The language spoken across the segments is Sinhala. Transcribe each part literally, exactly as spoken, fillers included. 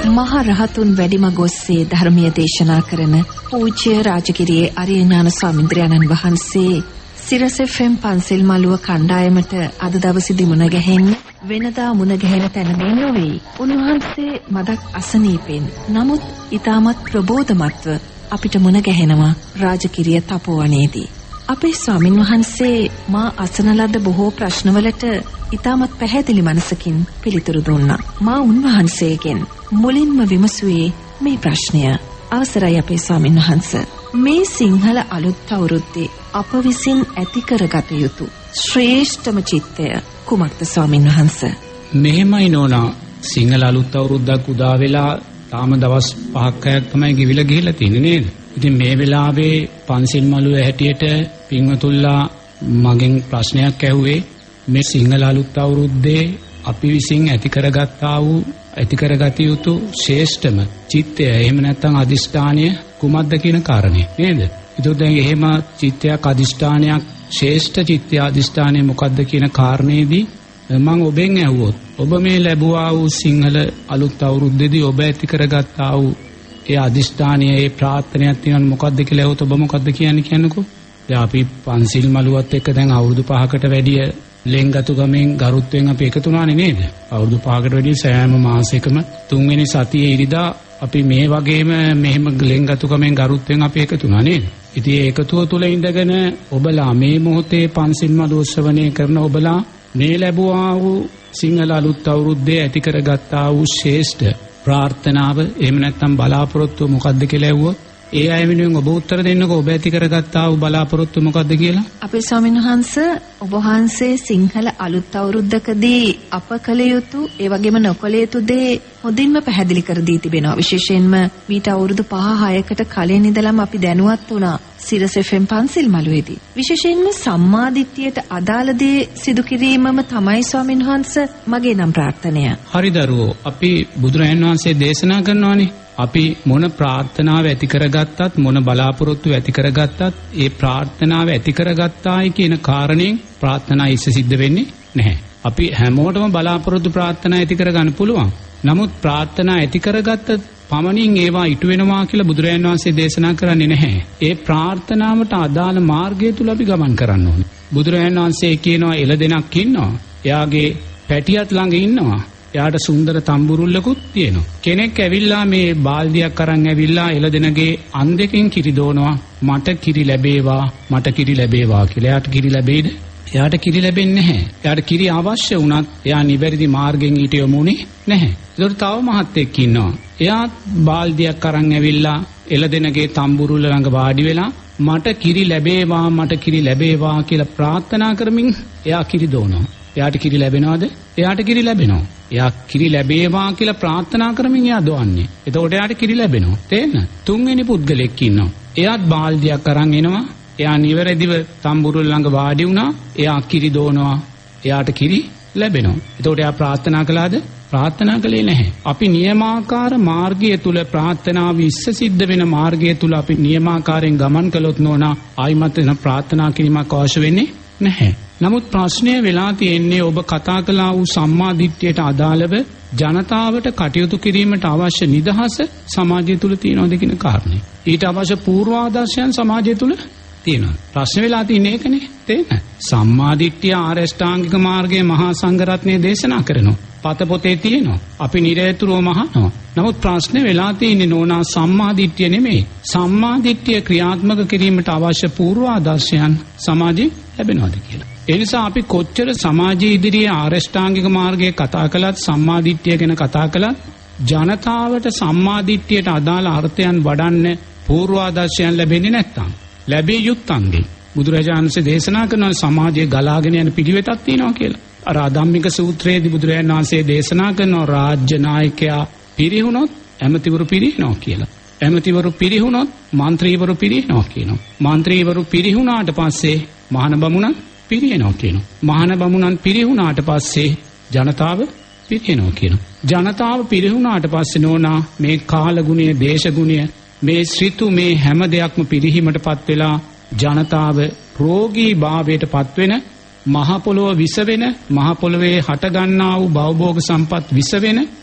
මහා රහතුන් වැඩිම ගොස්සේ ධර්මීය දේශනා කරන පූජ්‍ය රාජගිරියේ අරිය ඥාන ස්වාමීන් වහන්සේ සිරස එෆ් එම් පන්සල් මළුව කණ්ඩායමට අද දවසේදී මුණ ගැහෙන්නේ වෙනදා මුණ ගැහෙන තැන මේ නොවේ. උන්වහන්සේ මදක් අසනීපෙන් නමුත් ඊටමත් ප්‍රබෝධමත්ව අපිට මුණ ගැහෙනවා රාජගිරිය තපෝවනයේදී. අපේ ස්වාමින් වහන්සේ මා අසන ලද බොහෝ ප්‍රශ්නවලට ඊටමත් පැහැදිලි මනසකින් පිළිතුරු දුන්නා. මා උන්වහන්සේගෙන් මුලින්ම විමසුවේ මේ ප්‍රශ්නය. අවසරයි අපේ ස්වාමින් වහන්සේ. මේ සිංහල අලුත් අවුරුද්දේ අප විසින් ඇති කරගත යුතු ශ්‍රේෂ්ඨම චිත්තය කුමක්ද ස්වාමින් වහන්සේ? මෙහෙමයි නෝනා, සිංහල අලුත් අවුරුද්දක් උදා වෙලා තාම දවස් පහක් හයක් තමයි ගෙවිලා ගිහිල්ලා තියෙන්නේ නේද? ඉතින් මේ වෙලාවේ පන්සිල් මළුවේ හැටියට පින්වතුල්ලා මගෙන් ප්‍රශ්නයක් ඇහුවේ මේ සිංහල අලුත් අවුරුද්දේ අපි විසින් ඇති කරගත්තා වූ ඇති කරගත යුතු ශ්‍රේෂ්ඨම චිත්තය, එහෙම නැත්නම් අදිෂ්ඨානය කුමක්ද කියන කාරණේ නේද? ඒතකොට දැන් එහෙම චිත්තයක් අදිෂ්ඨානයක් ශ්‍රේෂ්ඨ චිත්තය අදිෂ්ඨානය මොකක්ද කියන කාරණේදී මම ඔබෙන් ඇහුවොත් ඔබ මේ ලැබුවා වූ සිංහල අලුත් අවුරුද්දේදී ඔබ ඇති කරගත්තා වූ ඒ අදිෂ්ඨානය, ඒ ප්‍රාර්ථනාවක් තියෙනවා මොකක්ද කියලා ඇහුවොත් ඔබ මොකක්ද කියන්නේ කියන්නකෝ? දැන් අපි පන්සිල් මළුවත් එක්ක දැන් අවුරුදු පහකට වැඩිය ලෙන්ගතු ගමෙන් ගරුත්වෙන් අපි එකතු වුණානේ නේද? අවුරුදු පහකට වැඩි සෑම මාසෙකම තුන්වෙනි සතියේ ඉරිදා අපි මේ වගේම මෙහෙම ලෙන්ගතු ගමෙන් ගරුත්වෙන් අපි එකතු වුණා නේද? ඉතින් ඒ එකතුව තුළ ඉඳගෙන ඔබලා මේ මොහොතේ පන්සිල් මළුව ශ්‍රවණය කරන ඔබලා මේ ලැබුවා වූ සිංහල අලුත් අවුරුද්දේ ඇති කරගත්තා වූ ශ්‍රේෂ්ඨ ප්‍රාර්ථනාව, එහෙම නැත්නම් බලාපොරොත්තුව මොකක්ද කියලා ඇහුවොත් ඒ අය වෙනුවෙන් ඔබ උත්තර දෙන්නකෝ. ඔබ ඇති කරගත්තා වූ බලාපොරොත්තු මොකක්ද කියලා? අපේ ස්වාමීන් වහන්සේ ඔබ වහන්සේ සිංහල අලුත් අවුරුද්දකදී අප කළ යුතු ඒ වගේම නොකළ යුතු දේ හොඳින්ම පැහැදිලි කර දී තිබෙනවා. විශේෂයෙන්ම මීට අවුරුදු පහ හයකට කලින් ඉඳලම අපි දැනුවත් වුණා සිරස එෆ් එම් පන්සිල් මළුවේදී. විශේෂයෙන්ම සම්මාදිට්ඨියට අදාළ දේ සිදු කිරීමම තමයි ස්වාමීන් වහන්සේ මගේ නම් ප්‍රාර්ථනය. හරි දරුවෝ, අපි බුදුරජාණන් වහන්සේ දේශනා කරනවානේ අපි මොන ප්‍රාර්ථනාව ඇති කරගත්තත් මොන බලාපොරොත්තු ඇති කරගත්තත් ඒ ප්‍රාර්ථනාව ඇති කරගත්තායි කියන කාරණයෙන් ප්‍රාර්ථනා ඉස්ස සිද්ධ වෙන්නේ නැහැ. අපි හැමෝටම බලාපොරොත්තු ප්‍රාර්ථනා ඇති කරගන්න පුළුවන්. නමුත් ප්‍රාර්ථනා ඇති කරගත්ත පමණින් ඒවා ඉටු වෙනවා කියලා බුදුරජාණන් වහන්සේ දේශනා කරන්නේ නැහැ. ඒ ප්‍රාර්ථනාවට අදාළ මාර්ගය තුල අපි ගමන් කරන්න ඕනේ. බුදුරජාණන් වහන්සේ කියනවා එළදෙනක් ඉන්නවා. එයාගේ පැටියත් ළඟ ඉන්නවා. එයාට සුන්දර තම්බුරුල්ලකුත් තියෙනවා. කෙනෙක් ඇවිල්ලා මේ බාල්දියක් අරන් ඇවිල්ලා එළදෙනගේ අන් දෙකෙන් කිරි දෝනවා. මට කිරි ලැබේවා, මට කිරි ලැබේවා කියලා. එයාට කිරි ලැබෙයිද? එයාට කිරි ලැබෙන්නේ නැහැ. එයාට කිරි අවශ්‍ය වුණත් එයා නිවැරදි මාර්ගෙන් ඊට යමුනේ නැහැ. ඒකට තව මහත්තයෙක් ඉන්නවා. එයා බාල්දියක් අරන් ඇවිල්ලා එළදෙනගේ තම්බුරුල්ල ළඟ වාඩි වෙලා මට කිරි ලැබේවා, මට කිරි ලැබේවා කියලා ප්‍රාර්ථනා කරමින් එයා කිරි දෝනවා. එයාට කිරි ලැබෙනවද? එයාට කිරි ලැබෙනවා. එයා කිරි ලැබේවා කියලා ප්‍රාර්ථනා කරමින් එයා දොන්නේ. එතකොට එයාට කිරි ලැබෙනවා. තේන්න? තුන්වෙනි පුද්ගලෙක් ඉන්නවා. එයාත් බාල්දියක් අරන් එනවා. එයා නිවැරදිව තම්බුරුල් ළඟ වාඩි වුණා. එයා කිරි දෝනවා. එයාට කිරි ලැබෙනවා. එතකොට එයා ප්‍රාර්ථනා කළාද? ප්‍රාර්ථනා කළේ නැහැ. අපි නියමාකාර මාර්ගය තුල ප්‍රාර්ථනාව ඉස්ස සිද්ධ වෙන මාර්ගය තුල අපි නියමාකාරයෙන් ගමන් කළොත් නෝනා ආයිමත් වෙන ප්‍රාර්ථනා කිරීමක් අවශ්‍ය වෙන්නේ නැහැ. නමුත් ප්‍රශ්නය වෙලා තියෙන්නේ ඔබ කතා කළා වූ සම්මා දිට්ඨියට අදාළව ජනතාවට කටයුතු කිරීමට අවශ්‍ය නිදහස සමාජය තුල තියෙනවද කියන කාරණේ. ඊට අවශ්‍ය පූර්වාදර්ශයන් සමාජය තුල තියෙනවා. ප්‍රශ්න වෙලා තියෙන්නේ ඒකනේ. තේන්න? සම්මා දිට්ඨිය ආරෂ්ඨාංගික මාර්ගයේ මහා සංඝරත්නය දේශනා කරනවා. පත පොතේ තියෙනවා. අපි නිරේතුරුවම අහනවා. නමුත් ප්‍රශ්නේ වෙලා තියෙන්නේ නෝනා සම්මා දිට්ඨිය නෙමෙයි. සම්මා දිට්ඨිය ක්‍රියාත්මක කිරීමට අවශ්‍ය පූර්වාදර්ශයන් සමාජයේ ලැබෙනවද කියලා. ඒ නිසා අපි කොච්චර සමාජයේ ඉදිරියේ ආරෂ්ඨාංගික මාර්ගයේ කතා කළත් සම්මා දිට්ඨිය ගැන කතා කළත් ජනතාවට සම්මා දිට්ඨියට අදාළ අර්ථයන් වඩන්න පූර්වාදර්ශයන් ලැබෙන්නේ නැත්තම් ලැබිය යුත්තන්ගේ බුදුරජාණන් වහන්සේ දේශනා කරන සමාජයේ ගලාගෙන යන පිළිවෙතක් තියෙනවා කියලා. අර අධම්මික සූත්‍රයේදී බුදුරජාණන් වහන්සේ දේශනා කරන රාජ්‍ය නායකයා පිරිහුණොත් ඇමතිවරු පිරිනනවා කියලා. ඇමතිවරු පිරිහුණොත් മന്ത്രിවරු පිරිනනවා කියනවා. മന്ത്രിවරු පිරිහුණාට පස්සේ මහාන බමුණන් පිරිනනවා කියනවා. මහාන බමුණන් පිරිහුණාට පස්සේ ජනතාව පිරිනනවා කියනවා. ජනතාව පිරිහුණාට පස්සේ නෝනා මේ කාලගුණය, දේශගුණය, මේ ශ්‍රිතු මේ හැම දෙයක්ම පිරිහීමටපත් වෙලා ජනතාව රෝගී භාවයටපත් වෙන, මහ පොළොව විස වෙන, මහ පොළොවේ හට ගන්නා වූ භවභෝග සම්පත් විස වෙන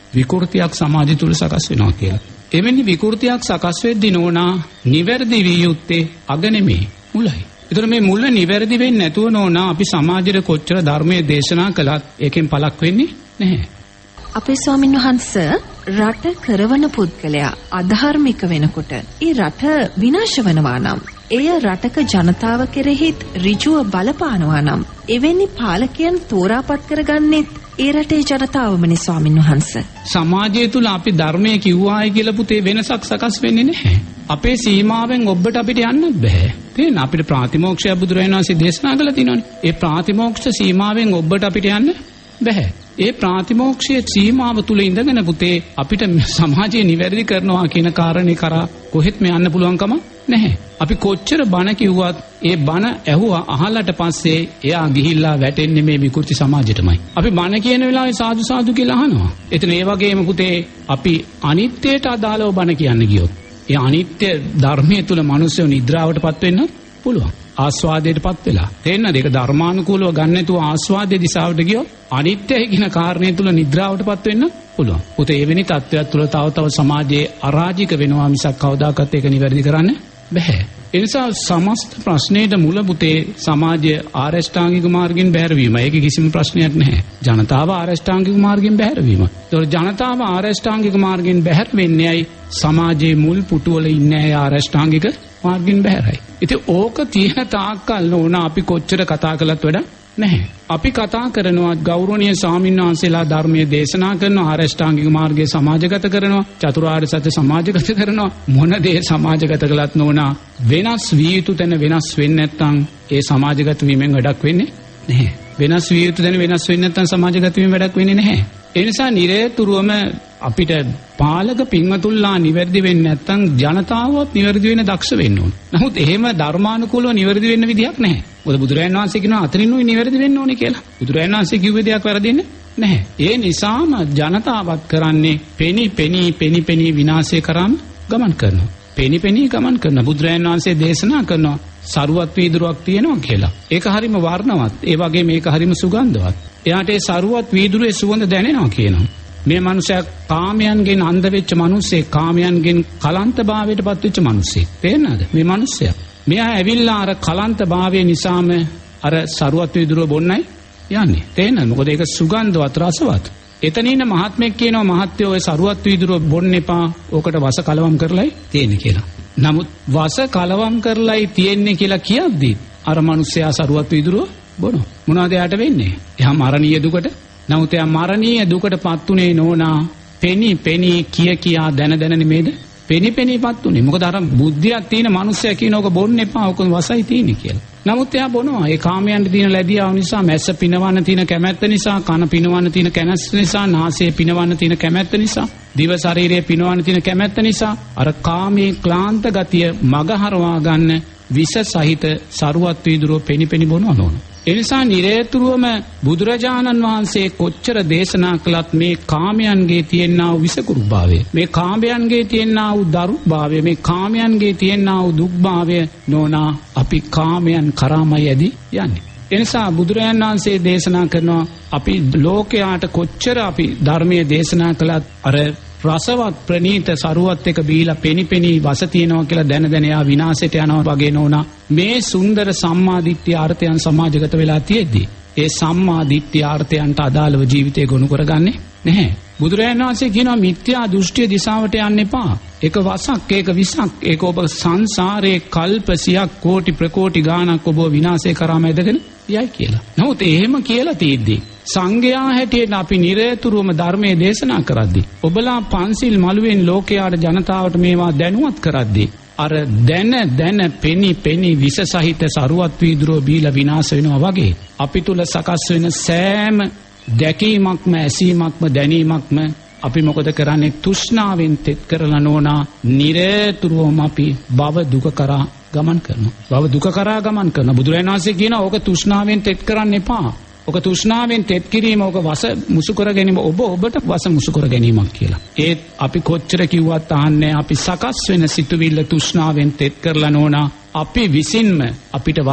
විකෘතියක් සමාජය තුල සකස් වෙනවා කියලා. එවැනි විකෘතියක් සකස් වෙද්දී නෝනා නිවැරදි විය යුත්තේ අග නෙමෙයි මුලයි. ඒතර මේ මුල නිවැරදි වෙන්නේ නැතුව නෝනා අපි සමාජයට කොච්චර ධර්මයේ දේශනා කළත් ඒකෙන් පළක් වෙන්නේ නැහැ. අපේ ස්වාමින් වහන්සේ රට කරවන පුද්ගලයා අධාර්මික වෙනකොට ඒ රට විනාශ වෙනවා නම් එය රටක ජනතාව කෙරෙහිත් ඍජුව බලපානවා නම් එවැනි පාලකයන් තෝරාපත් කරගන්නේ ඒ රටේ ජනතාවමනේ ස්වාමින් වහන්සේ. සමාජය තුල අපි ධර්මයේ කිව්වායි කියලා පුතේ වෙනසක් සකස් වෙන්නේ නැහැ. අපේ සීමාවෙන් ඔබට අපිට යන්න බෑ. තේන අපිට ප්‍රාතිමෝක්ෂය බුදුරජාණන් වහන්සේ දේශනා කළා තියෙනවානේ. ඒ ප්‍රාතිමෝක්ෂ සීමාවෙන් ඔබට අපිට යන්න බෑ. ඒ ප්‍රාතිමෝක්ෂයේ සීමාව තුල ඉඳගෙන පුතේ අපිට සමාජය නිවැරදි කරනවා කියන කාරණේ කරා කොහෙත්ම යන්න පුළුවන්කම නැහැ. අපි කොච්චර බණ කිව්වත් ඒ බණ ඇහුවා අහලට පස්සේ එයා ගිහිල්ලා වැටෙන්නේ මේ විකෘති සමාජෙටමයි. අපි බණ කියන වෙලාවේ සාදු සාදු කියලා අහනවා. එතන ඒ වගේම පුතේ අපි අනිත්‍යයට අදාළව බණ කියන්න ගියොත් ඒ අනිත්‍ය ධර්මයේ තුල මිනිස්සු නිද්‍රාවටපත් වෙන්න පුළුවන්. ආස්වාදයටපත් වෙලා. තේරෙනවද? ඒක ධර්මානුකූලව ගන්න නැතුව ආස්වාදයේ දිශාවට ගියොත් අනිත්‍යයි කියන කාරණේ තුල නිද්‍රාවටපත් වෙන්න පුළුවන්. පුතේ එවැනි තත්ත්වයක් තුල තව තව සමාජයේ අරාජික වෙනවා මිසක් කවදාකවත් ඒක නිවැරදි කරන්න බැහැ. ඒ නිසා සමස්ත ප්‍රශ්නයේ මුල පුතේ සමාජයේ ආරෂ්ඨාංගික මාර්ගයෙන් බැහැරවීම. ඒක කිසිම ප්‍රශ්නයක් නැහැ. ජනතාව ආරෂ්ඨාංගික මාර්ගයෙන් බැහැරවීම. ඒතකොට ජනතාව ආරෂ්ඨාංගික මාර්ගයෙන් බැහැර වෙන්නේයි සමාජයේ මුල් පුටුවල ඉන්නේ ආරෂ්ඨාංගික මාර්ගයෙන් බැහැරයි. ඉතින් ඕක තියෙන තාක්කල් නෝන අපි කොච්චර කතා කළත් වැඩ නැහැ. අපි කතා කරනවා ගෞරවනීය ස්වාමීන් වහන්සේලා ධර්මයේ දේශනා කරනවා ආරෂ්ඨාංගික මාර්ගයේ සමාජගත කරනවා චතුරාර්ය සත්‍ය සමාජගත කරනවා මොන දේ සමාජගත කළත් නෝනා වෙනස් විය යුතු තැන වෙනස් වෙන්නේ නැත්නම් ඒ සමාජගත වීමෙන් වැඩක් වෙන්නේ නැහැ. වෙනස් විය යුතු තැන වෙනස් වෙන්නේ නැත්නම් සමාජගත වීමෙන් වැඩක් වෙන්නේ නැහැ. ඒ නිසා නිරේතුරුවම අපිට පාලක පින්වතුන්ලා නිවැරදි වෙන්නේ නැත්නම් ජනතාවවත් නිවැරදි වෙන්න දක්ෂ වෙන්න ඕන. නමුත් එහෙම ධර්මානුකූලව නිවැරදි වෙන්න විදියක් නැහැ. මොකද බුදුරජාණන් වහන්සේ කියනවා අතරින් උයි නිවැරදි වෙන්න ඕනේ කියලා. බුදුරජාණන් වහන්සේ කිව්ව දෙයක් වැරදින්නේ නැහැ. ඒ නිසාම ජනතාවත් කරන්නේ පෙනි පෙනි පෙනි පෙනි විනාශය කරාම ගමන් කරනවා. පෙනි පෙනි ගමන් කරනවා. බුදුරජාණන් වහන්සේ දේශනා කරනවා සරුවත් වීදුරුවක් තියෙනවා කියලා. ඒක හරිම වර්ණවත්. ඒ වගේ මේක හරිම සුගන්ධවත්. එයාට ඒ සරුවත් වීදුරුවේ සුවඳ දැනෙනවා කියනවා. මේ මනුස්සයා කාමයන්ගෙන් අන්ධ වෙච්ච මිනිස්සෙක්, කාමයන්ගෙන් කලන්තභාවයට පත් වෙච්ච මිනිස්සෙක්. තේරෙනවද? මේ මිනිස්සයා. මෙයා ඇවිල්ලා අර කලන්තභාවය නිසාම අර සරුවත් වීදුරුව බොන්නයි යන්නේ. තේරෙනවද? මොකද ඒක සුගන්ධවත් රසවත්. එතන ඉන්න මහත්මයෙක් කියනවා මහත්යෝ ඔය සරුවත් වීදුරුව බොන්න එපා. ඕකට වස කලවම් කරලයි තියෙන්නේ කියලා. නමුත් වස කලවම් කරලයි තියෙන්නේ කියලා කියද්දි අර මිනිස්සයා සරුවත් වීදුරුව බොනවා. මොනවද යාට වෙන්නේ? එහා මරණීය දුකට. නමුත් එයා මරණීය දුකටපත් උනේ නෝනා පෙනි පෙනි කිය කියා දැන දැන නෙමෙයිද? පෙනි පෙනිපත් උනේ. මොකද අර බුද්ධියක් තියෙන මිනිස්සයා කියනෝක බොන්න එපා. ඕක වසයි තියෙන්නේ කියලා. නමුත් එයා බොනවා. ඒ කාමයන්ට තියෙන ලැබියාව නිසා, මැස්ස පිනවන්න තියෙන කැමැත්ත නිසා, කන පිනවන්න තියෙන කැමැත්ත නිසා, නාසය පිනවන්න තියෙන කැමැත්ත නිසා, දිව ශරීරය පිනවන්න තියෙන කැමැත්ත නිසා අර කාමයේ ක්ලාන්ත ගතිය මගහරවා ගන්න විස සහිත සරුවත් වීදුරුව පෙනි පෙනි බොනවා නෝන. එනිසා නිරේතුරුවම බුදුරජාණන් වහන්සේ කොච්චර දේශනා කළත් මේ කාමයන්ගේ තියෙනා වූ විසකුරුභාවය, මේ කාමයන්ගේ තියෙනා වූ දරුභාවය, මේ කාමයන්ගේ තියෙනා වූ දුක්භාවය නෝනා අපි කාමයන් කරාමයි ඇදි යන්නේ. එනිසා බුදුරජාණන් වහන්සේ දේශනා කරනවා අපි ලෝකයාට කොච්චර අපි ධර්මයේ දේශනා කළත් අර රසවත් ප්‍රණීත සරුවත් එක බීලා පෙනි පෙනි වස තියනවා කියලා දැන දැන යා විනාශයට යනවා වගේ නෝනා මේ සුන්දර සම්මාදිට්ඨිය අර්ථයන් සමාජගත වෙලා තියෙද්දි ඒ සම්මාදිට්ඨිය අර්ථයන්ට අදාළව ජීවිතේ ගොනු කරගන්නේ නැහැ. බුදුරජාණන් වහන්සේ කියනවා මිත්‍යා දෘෂ්ටිය දිශාවට යන්න එපා. ඒක වසක්, ඒක විසක්, ඒක ඔබ සංසාරේ කල්ප සියක් කෝටි ප්‍රකෝටි ගාණක් ඔබ විනාශේ කරාම ඇදගෙන යයි කියලා. නමුත් එහෙම කියලා තියෙද්දි සංඝයා හැටියට අපි නිරේතුරුවම ධර්මයේ දේශනා කරද්දී ඔබලා පන්සිල් මළුවෙන් ලෝකයාට ජනතාවට මේවා දැනුවත් කරද්දී අර දැන දැන පෙනි පෙනි විස සහිත සරුවත් වීදුරුව බීලා විනාශ වෙනවා වගේ අපි තුල සකස් වෙන සෑම දැකීමක්ම ඇසීමක්ම දැනීමක්ම අපි මොකද කරන්නේ? තෘෂ්ණාවෙන් තෙත් කරලා නෝනා නිරේතුරුවම අපි භව දුක කරා ගමන් කරනවා. භව දුක කරා ගමන් කරනවා. බුදුරජාණන් වහන්සේ කියනවා ඕක තෘෂ්ණාවෙන් තෙත් කරන්න එපා. ඔක තෘෂ්ණාවෙන් තෙත් කිරීම, ඔක වස මුසු කර ගැනීම, ඔබ ඔබට වස මුසු කර ගැනීමක් කියලා. ඒත් අපි කොච්චර කිව්වත් අහන්නේ අපි සකස් වෙන සිතුවිල්ල තෘෂ්ණාවෙන් තෙත් කරලා නෝනා අපි විසින්ම අපිට වස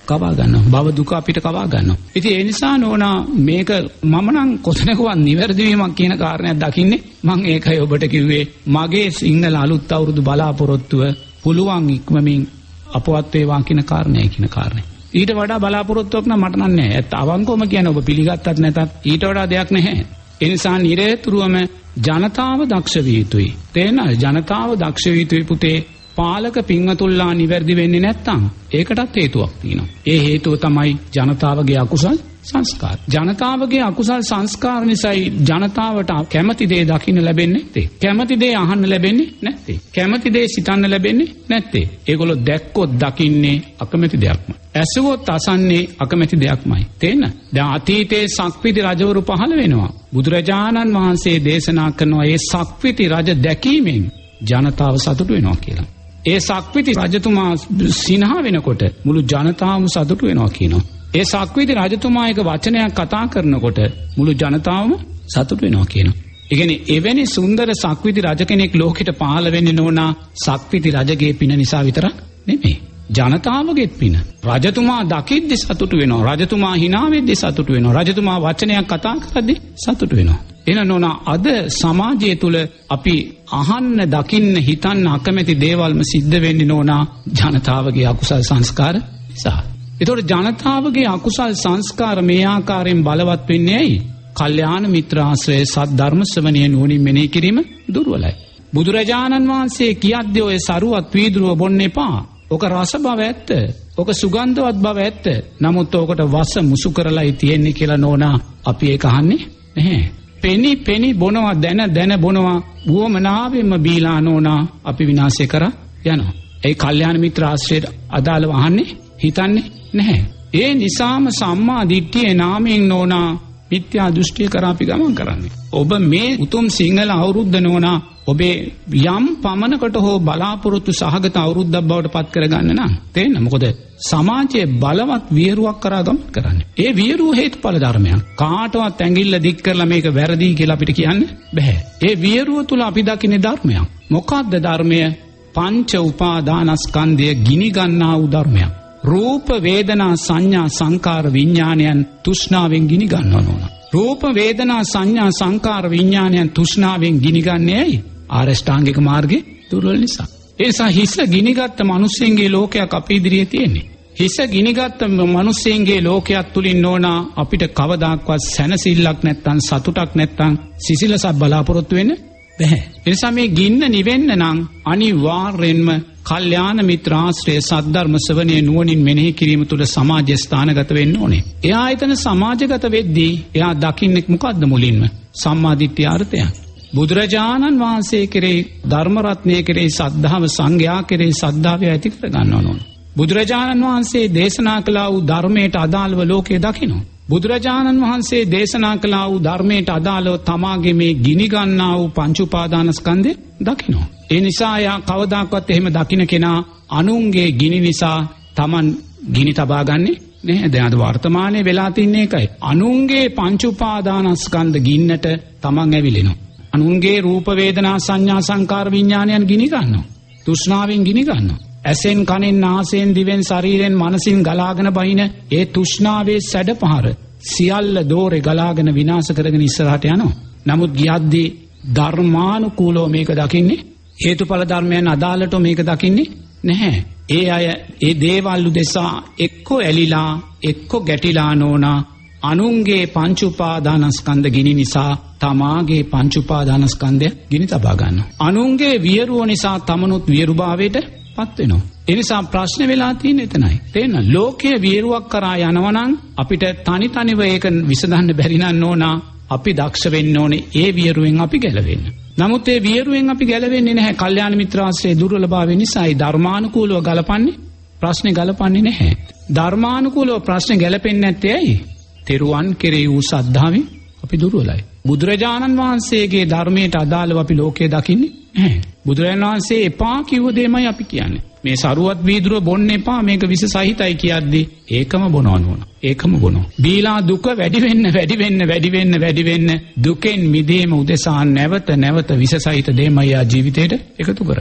කවා ගන්නවා. භව දුක අපිට කවා ගන්නවා. ඉතින් ඒ නිසා නෝනා මේක මම නම් කොතනකවත් නිවැරදි වීමක් කියන කාරණයක් දකින්නේ. මම ඒකයි ඔබට කිව්වේ මගේ සිංහල අලුත් අවුරුදු බලාපොරොත්තුව පුළුවන් ඉක්මමින් අපවත් වේවා කියන කාරණේ කියන කාරණේ. ඊට වඩා බලාපොරොත්තුවක් නම් මට නෑ. ඒත් අවංකවම කියන ඔබ පිළිගත්තත් නැතත් ඊට වඩා දෙයක් නැහැ. ඒ නිසා නිරේතුරුවම ජනතාව දක්ෂ විය යුතුයි. තේරෙනවද? ජනතාව දක්ෂ විය යුතුයි පුතේ. පාලක පින්වතුන්ලා නිවැරදි වෙන්නේ නැත්නම් ඒකටත් හේතුවක් තියෙනවා. ඒ හේතුව තමයි ජනතාවගේ අකුසල් සංස්කාර. ජනතාවගේ අකුසල් සංස්කාර නිසායි ජනතාවට කැමති දේ දකින්න ලැබෙන්නේ නැත්තේ. කැමති දේ අහන්න ලැබෙන්නේ නැත්තේ. කැමති දේ සිතන්න ලැබෙන්නේ නැත්තේ. ඒගොල්ලෝ දැක්කොත් දකින්නේ අකමැති දෙයක්මයි. ඇසුවොත් අසන්නේ අකමැති දෙයක්මයි. තේන්න? දැන් අතීතයේ සක්විති රජවරු පහළ වෙනවා. බුදුරජාණන් වහන්සේ දේශනා කරනවා මේ සක්විති රජ දැකීමෙන් ජනතාව සතුටු වෙනවා කියලා. ඒ සක්විති රජතුමා සිනහ වෙනකොට මුළු ජනතාවම සතුටු වෙනවා කියනවා. ඒ සක්විති රජතුමා එක වචනයක් කතා කරනකොට මුළු ජනතාවම සතුටු වෙනවා කියනවා. ඒ කියන්නේ එවැනි සුන්දර සක්විති රජ කෙනෙක් ලෝකෙට පහළ වෙන්නේ නෝනා සක්විති රජගේ පින නිසා විතරක් නෙමෙයි. ජනතාවගේත් පින. රජතුමා දකිද්දි සතුටු වෙනවා. රජතුමා hina වෙද්දි සතුටු වෙනවා. රජතුමා වචනයක් කතා කරද්දි සතුටු වෙනවා. එන නෝනා අද සමාජය තුල අපි අහන්න දකින්න හිතන්න අකමැති දේවල්ම සිද්ධ වෙන්නේ නෝනා ජනතාවගේ අකුසල් සංස්කාර නිසා. ඒතකොට ජනතාවගේ අකුසල් සංස්කාර මේ ආකාරයෙන් බලවත් වෙන්නේ ඇයි? කල්යාණ මිත්‍ර ආශ්‍රය සත් ධර්ම ශ්‍රවණය නුවණින් මෙනෙහි කිරීම දුර්වලයි. බුදුරජාණන් වහන්සේ කියද්දී ඔය සරුවත් වීදුරුව බොන්න එපා. ඔක රස බව ඇත්ත. ඔක සුගන්ධවත් බව ඇත්ත. නමුත් ඔකට වස මුසු කරලායි තියෙන්නේ කියලා නෝනා අපි ඒක අහන්නේ නැහැ. පෙනි පෙනි බොනවා දැන දැන බොනවා වුවමනාවෙන්ම බීලා නෝනා අපි විනාශය කර යනවා. ඒ කල්යාණ මිත්‍ර ආශ්‍රයයට අදාළව අහන්නේ හිතන්නේ නැහැ. ඒ නිසාම සම්මා දිට්ඨියේ නාමයෙන් නෝනා මිත්‍යා දෘෂ්ටිය කරා අපි ගමන් කරන්නේ. ඔබ මේ උතුම් සිංහල අවුරුද්ද නෝනා ඔබේ යම් පමණකට හෝ බලාපොරොත්තු සහගත අවුරුද්දක් බවට පත් කරගන්න නම් තේන්න. මොකද සමාජයේ බලවත් වියරුවක් කරා ගමන් කරන්නේ. ඒ වියරුව හේතුඵල ධර්මයක්. කාටවත් ඇඟිල්ල දික් කරලා මේක වැරදි කියලා අපිට කියන්න බෑ. ඒ වියරුව තුල අපි දකින්නේ ධර්මයක්. මොකක්ද ධර්මය? පංච උපාදානස්කන්ධය ගිනි ගන්නා වූ ධර්මයක්. රූප වේදනා සංඥා සංකාර විඥානයන් තෘෂ්ණාවෙන් ගිනි ගන්නවා නෝනා. රූප වේදනා සංඥා සංකාර විඥානයන් තෘෂ්ණාවෙන් ගිනි ගන්නේ ඇයි? ආරෂ්ඨාංගික මාර්ගේ දුර්වල නිසා. ඒ නිසා හිස ගිනිගත් මිනිස්සුන්ගේ ලෝකයක් අපේ ඉදිරියේ තියෙන්නේ. හිස ගිනිගත් මිනිස්සුන්ගේ ලෝකයක් තුලින් නෝනා අපිට කවදාක්වත් සැනසෙල්ලක් නැත්තම් සතුටක් නැත්තම් සිසිලසක් බලාපොරොත්තු වෙන්න බැහැ. ඒ නිසා මේ ගින්න නිවෙන්න නම් අනිවාර්යෙන්ම කල්යාණ මිත්‍ර ආශ්‍රය සද්ධර්ම ශ්‍රවණය නුවණින් මෙනෙහි කිරීම තුළ සමාජය ස්ථානගත වෙන්න ඕනේ. එයා එතන සමාජගත වෙද්දී එයා දකින්නේ මොකද්ද මුලින්ම? සම්මා දිට්ඨිය අර්ථය. බුදුරජාණන් වහන්සේ කෙරෙහි ධර්ම රත්නය කෙරෙහි සද්ධාව සංඝයා කෙරෙහි සද්ධාව ඇති කර ගන්නව ඕන. බුදුරජාණන් වහන්සේ දේශනා කළා වූ ධර්මයට අදාළව ලෝකේ දකින්න. බුදුරජාණන් වහන්සේ දේශනා කළා වූ ධර්මයට අදාළව තමාගේ මේ ගිනි ගන්නා වූ පංච උපාදානස්කන්ධය දකින්න. ඒ නිසා යා කවදාකවත් එහෙම දකින්න කෙනා අනුන්ගේ ගිනි නිසා Taman ගිනි තබා ගන්නේ නැහැ. දැන් අද වර්තමානයේ වෙලා තින්නේ ඒකයි. අනුන්ගේ පංච උපාදානස්කන්ධ ගින්නට Taman ඇවිලෙනවා. අනුන්ගේ රූප වේදනා සංඥා සංකාර විඥානයන් ගිනි ගන්නවා. තෘෂ්ණාවෙන් ගිනි ගන්නවා. ඇසෙන් කනෙන් නාසයෙන් දිවෙන් ශරීරයෙන් මනසින් ගලාගෙන බහින ඒ තෘෂ්ණාවේ සැඩපහර සියල්ල දෝරේ ගලාගෙන විනාශ කරගෙන ඉස්සරහට යනවා. නමුත් ගියද්දී ධර්මානුකූලව මේක දකින්නේ හේතුඵල ධර්මයන් අදාළට මේක දකින්නේ නැහැ. ඒ අය ඒ දේවල් උදෙසා එක්කෝ ඇලිලා එක්කෝ ගැටිලා නෝනා අනුන්ගේ පංච උපාදානස්කන්ධ ගිනි නිසා තමාගේ පංච උපාදානස්කන්ධය ගිනි තබා ගන්නවා. අනුන්ගේ වියරුව නිසා තමනුත් වියරුභාවයට පත් වෙනවා. ඒ නිසා ප්‍රශ්නේ වෙලා තියෙන්නේ එතනයි. තේන්න ලෝකයේ වියරුවක් කරා යනවනම් අපිට තනි තනිව ඒක විසඳන්න බැරි නම් ඕනා අපි දක්ෂ වෙන්න ඕනේ ඒ වියරුවෙන් අපි ගැලවෙන්න. නමුත් ඒ වියරුවෙන් අපි ගැලවෙන්නේ නැහැ. කල්යාණ මිත්‍රාශ්‍රයේ දුර්වලභාවය නිසායි ධර්මානුකූලව ගලපන්නේ ප්‍රශ්නේ ගලපන්නේ නැහැ. ධර්මානුකූලව ප්‍රශ්නේ ගැලපෙන්නේ නැත්තේ ඇයි? තෙරුවන් කෙරෙහි වූ ශ්‍රද්ධාවෙන් අපි දුර්වලයි. බුදුරජාණන් වහන්සේගේ ධර්මයට අදාළව අපි ලෝකයේ දකින්නේ නැහැ. බුදුරජාණන් වහන්සේ එපා කිව්ව දෙයමයි අපි කියන්නේ. මේ සරුවත් වීදුරුව බොන්න එපා මේක විස සහිතයි කියද්දී ඒකම බොනවන ඕන. ඒකම බොනවා. බීලා දුක වැඩි වෙන්න වැඩි වෙන්න වැඩි වෙන්න වැඩි වෙන්න දුකෙන් මිදීම උදෙසා නැවත නැවත විස සහිත දෙයමයි ආ ජීවිතේට එකතු කරගන්න.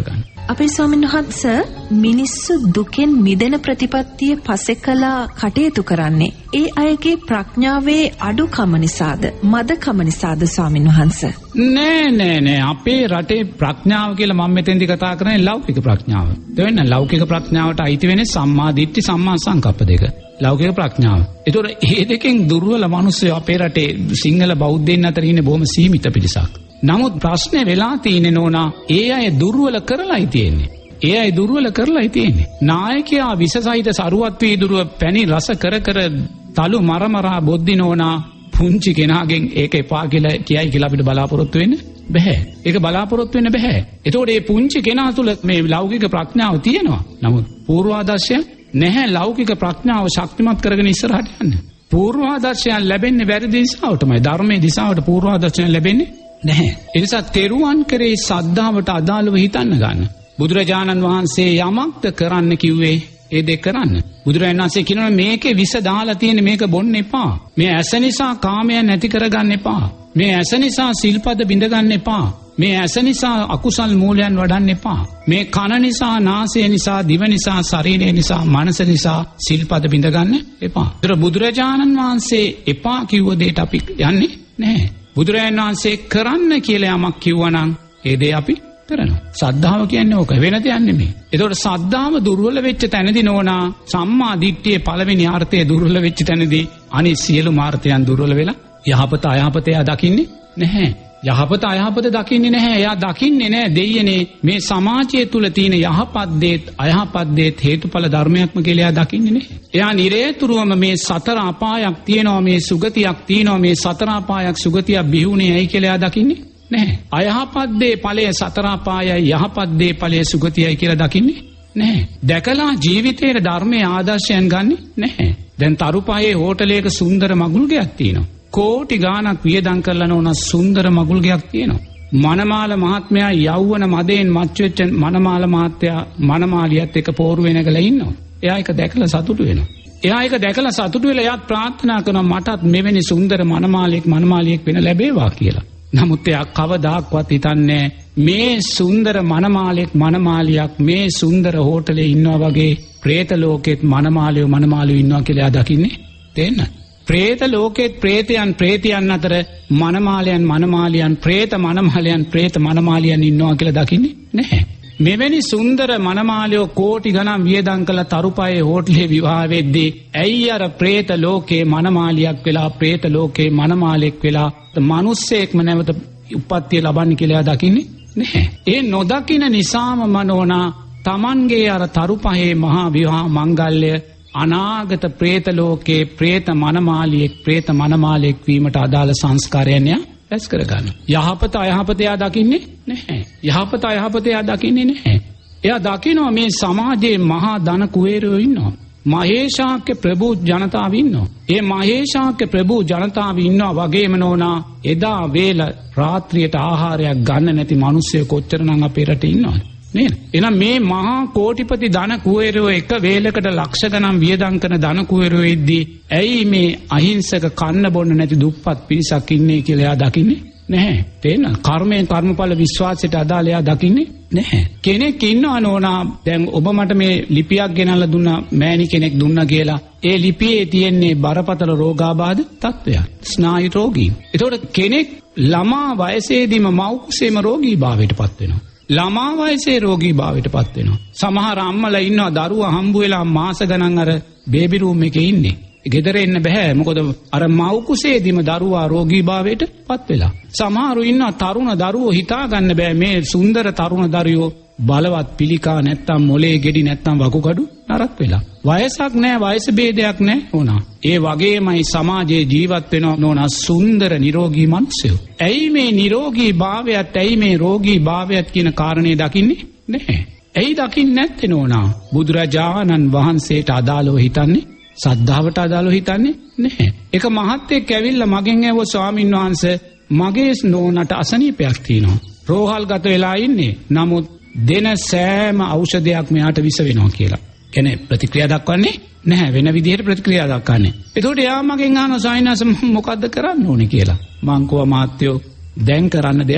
අපේ ස්වාමීන් වහන්සේ මිනිස්සු දුකෙන් මිදෙන ප්‍රතිපත්තිය පසෙකලා කටයුතු කරන්නේ ඒ අයගේ ප්‍රඥාවේ අඩුකම නිසාද මදකම නිසාද ස්වාමීන් වහන්සේ? නෑ නෑ නෑ අපේ රටේ ප්‍රඥාව කියලා මම මෙතෙන්දි කතා කරන්නේ ලෞකික ප්‍රඥාව. දෙවෙනි ලෞකික ප්‍රඥාවට අයිති වෙන්නේ සම්මා දිට්ඨි සම්මා සංකප්ප දෙක. ලෞකික ප්‍රඥාව. ඒතකොට මේ දෙකෙන් දුර්වල මිනිස්සු අපේ රටේ සිංහල බෞද්ධයන් අතර ඉන්නේ බොහොම සීමිත පිරිසක්. නමුත් ප්‍රශ්නේ වෙලා තියෙන්නේ නෝනා ඒ අය දුර්වල කරලායි තියෙන්නේ. ඒ අය දුර්වල කරලායි තියෙන්නේ. නායකයා විසසහිත සරුවත් වීදුරුව පැණි රස කර කර තලු මරමරා බොද්දි නෝනා පුංචි කෙනාගෙන් ඒක එපා කියලා කියයි කියලා අපිට බලාපොරොත්තු වෙන්න බෑ. ඒක බලාපොරොත්තු වෙන්න බෑ. ඒතකොට මේ පුංචි කෙනා තුළ මේ ලෞකික ප්‍රඥාව තියෙනවා. නමුත් පූර්වාදර්ශය නැහැ. ලෞකික ප්‍රඥාව ශක්තිමත් කරගෙන ඉස්සරහට යන්න. පූර්වාදර්ශයන් ලැබෙන්නේ වැරදි දිශාවටමයි. ධර්මයේ දිශාවට පූර්වාදර්ශයන් ලැබෙන්නේ නැහැ. ඒ නිසා තෙරුවන් කරේ සද්ධාවට අදාළව හිතන්න ගන්න. බුදුරජාණන් වහන්සේ යමක්ද කරන්න කිව්වේ ඒ දෙක කරන්න. බුදුරජාණන් වහන්සේ කියනවා මේකේ විස දාලා තියෙන මේක බොන්න එපා. මේ ඇස නිසා කාමයන් නැති කරගන්න එපා. මේ ඇස නිසා සිල්පද බිඳ ගන්න එපා. මේ ඇස නිසා අකුසල් මූලයන් වඩන්න එපා. මේ කන නිසා, නාසය නිසා, දිව නිසා, ශරීරය නිසා, මනස නිසා සිල්පද බිඳ ගන්න එපා. ඒතර බුදුරජාණන් වහන්සේ එපා කිව්ව දෙයට අපි යන්නේ නැහැ. බුදුරජාණන් වහන්සේ කරන්න කියලා යමක් කිව්වනම් ඒ දේ අපි කරනවා. සද්ධාව කියන්නේ ඕක වෙන දෙයක් නෙමෙයි. ඒතකොට සද්ධාව දුර්වල වෙච්ච තැනදී නෝනා සම්මා දිට්ඨියේ පළවෙනි ආර්ථය දුර්වල වෙච්ච තැනදී අනිත් සියලු මාර්ථයන් දුර්වල වෙලා යහපත අයහපත එයා දකින්නේ නැහැ. යහපත අයහපත දකින්නේ නැහැ. එයා දකින්නේ නැහැ දෙයියනේ මේ සමාජය තුල තියෙන යහපත් දේත් අයහපත් දේත් හේතුඵල ධර්මයක්ම කියලා එයා දකින්නේ නැහැ. එයා නිරේතුරුවම මේ සතර අපායක් තියෙනවා, මේ සුගතියක් තියෙනවා, මේ සතර අපායක් සුගතියක් බිහුනේ ඇයි කියලා එයා දකින්නේ නැහැ. අයහපත් දේ ඵලය සතර අපායයි, යහපත් දේ ඵලය සුගතියයි කියලා දකින්නේ නැහැ. දැකලා ජීවිතයේ ධර්මයේ ආදර්ශයන් ගන්නෙ නැහැ. දැන් තරුපහේ හෝටලයක සුන්දර මගුල් ගෙයක් තියෙනවා. කෝටි ගාණක් වියදම් කරලා නෝන සුන්දර මගුල් ගෙයක් තියෙනවා. මනමාල මහත්මයා යෞවන මදයෙන් මත් වෙච්ච මනමාල මහත්තයා මනමාලියත් එක්ක පෝරු වෙනකලා ඉන්නවා. එයා ඒක දැකලා සතුටු වෙනවා. එයා ඒක දැකලා සතුටු වෙලා එයාත් ප්‍රාර්ථනා කරනවා මටත් මෙවැනි සුන්දර මනමාලියෙක් මනමාලියෙක් වෙන ලැබේවා කියලා. නමුත් එයා කවදාක්වත් හිතන්නේ මේ සුන්දර මනමාලියෙක් මනමාලියක් මේ සුන්දර හෝටලේ ඉන්නවා වගේ പ്രേත ලෝකෙත් මනමාලියෝ මනමාලියෝ ඉන්නවා කියලා එයා දකින්නේ තේන්න. പ്രേත ලෝකෙත් പ്രേතයන් പ്രേතයන් අතර මනමාලයන් මනමාලියන් പ്രേත මනමාලයන් പ്രേත මනමාලියන් ඉන්නවා කියලා දකින්නේ නැහැ. මෙවැනි සුන්දර මනමාලයෝ කෝටි ගණන් වියදම් කළ තරුපයේ හෝටලේ විවාහ වෙද්දී ඇයි අර പ്രേත ලෝකේ මනමාලියක් වෙලා പ്രേත ලෝකේ මනමාලෙක් වෙලා මිනිස්සෙක්ම නැවත උප්පත්තිය ලබන්නේ කියලා දකින්නේ නැහැ. ඒ නොදකින නිසාම මනෝනා Tamanගේ අර තරුපයේ මහා විවාහ මංගල්‍ය අනාගත പ്രേත ලෝකේ പ്രേත මනමාලියෙක් പ്രേත මනමාලෙක් වීමට අදාළ සංස්කාරයන් ඇස් කරගන්න. යහපත අයහපත එයා දකින්නේ නැහැ. යහපත අයහපත එයා දකින්නේ නැහැ. එයා දකිනවා මේ සමාජයේ මහා ධන කුවේරයෝ ඉන්නවා. මහේශාක්‍ය ප්‍රභූ ජනතාව ඉන්නවා. ඒ මහේශාක්‍ය ප්‍රභූ ජනතාව ඉන්නවා වගේම නෝනා එදා වේල රාත්‍රියට ආහාරයක් ගන්න නැති මිනිස්සු කොච්චරනම් අපේ රටේ ඉන්නවද? නේද? එහෙනම් මේ මහා කෝටිපති ධන කුවේරයෝ එක වේලකට ලක්ෂ ගණන් වියදම් කරන ධන කුවේරයෝ ඉද්දී ඇයි මේ අහිංසක කන්න බොන්න නැති දුප්පත් පිරිසක් ඉන්නේ කියලා එයා දකින්නේ නැහැ. තේන්න කර්මයෙන් කර්මඵල විශ්වාසයට අදාළ එයා දකින්නේ නැහැ. කෙනෙක් ඉන්නවා නෝනා දැන් ඔබ මට මේ ලිපියක් ගෙනල්ලා දුන්නා මෑණි කෙනෙක් දුන්නා කියලා. ඒ ලිපියේ තියෙන්නේ බරපතල රෝගාබාධ තත්ත්වයක්. ස්නායු රෝගී. ඒතකොට කෙනෙක් ළමා වයසේදීම මව් කුසේම රෝගී භාවයට පත් වෙනවා. ළමා වයසේ රෝගී භාවයට පත් වෙනවා. සමහර අම්මලා ඉන්නවා දරුවා හම්බ වෙලා මාස ගණන් අර බේබි රූම් එකේ ඉන්නේ. ගෙදර එන්න බෑ. මොකද අර මව් කුසේදීම දරුවා රෝගී භාවයට පත් වෙලා. සමහරු ඉන්නවා තරුණ දරුවෝ හිතා ගන්න බෑ මේ සුන්දර තරුණ දරුවෝ බලවත් පිළිකා නැත්තම් මොලේ ගෙඩි නැත්තම් වකුගඩු නරක් වෙලා. වයසක් නෑ වයස ભેදයක් නෑ ඕනා. ඒ වගේමයි සමාජයේ ජීවත් වෙන නෝනා සුන්දර නිරෝගී මිනිස්සු. ඇයි මේ නිරෝගී භාවයත් ඇයි මේ රෝගී භාවයත් කියන කාරණේ දකින්නේ නැහැ. ඇයි දකින්නේ නැත්තේ නෝනා? බුදුරජාණන් වහන්සේට අදාළව හිතන්නේ සද්ධාවට අදාළව හිතන්නේ නැහැ. එක මහත්තයෙක් ඇවිල්ලා මගෙන් ඇහුවා ස්වාමීන් වහන්සේ මගේ නෝනට අසනීපයක් තියෙනවා. රෝහල්ගත වෙලා ඉන්නේ. නමුත් දෙන සෑම ඖෂධයක් මෙයාට විස වෙනවා කියලා. කියන්නේ ප්‍රතික්‍රියා දක්වන්නේ නැහැ. වෙන විදිහට ප්‍රතික්‍රියා දක්වන්නේ. ඒකට එයා මගෙන් අහනවා සායනස මොකද්ද කරන්න ඕනේ කියලා. මං කව මාත්‍යෝ දැන් කරන්න දෙයක්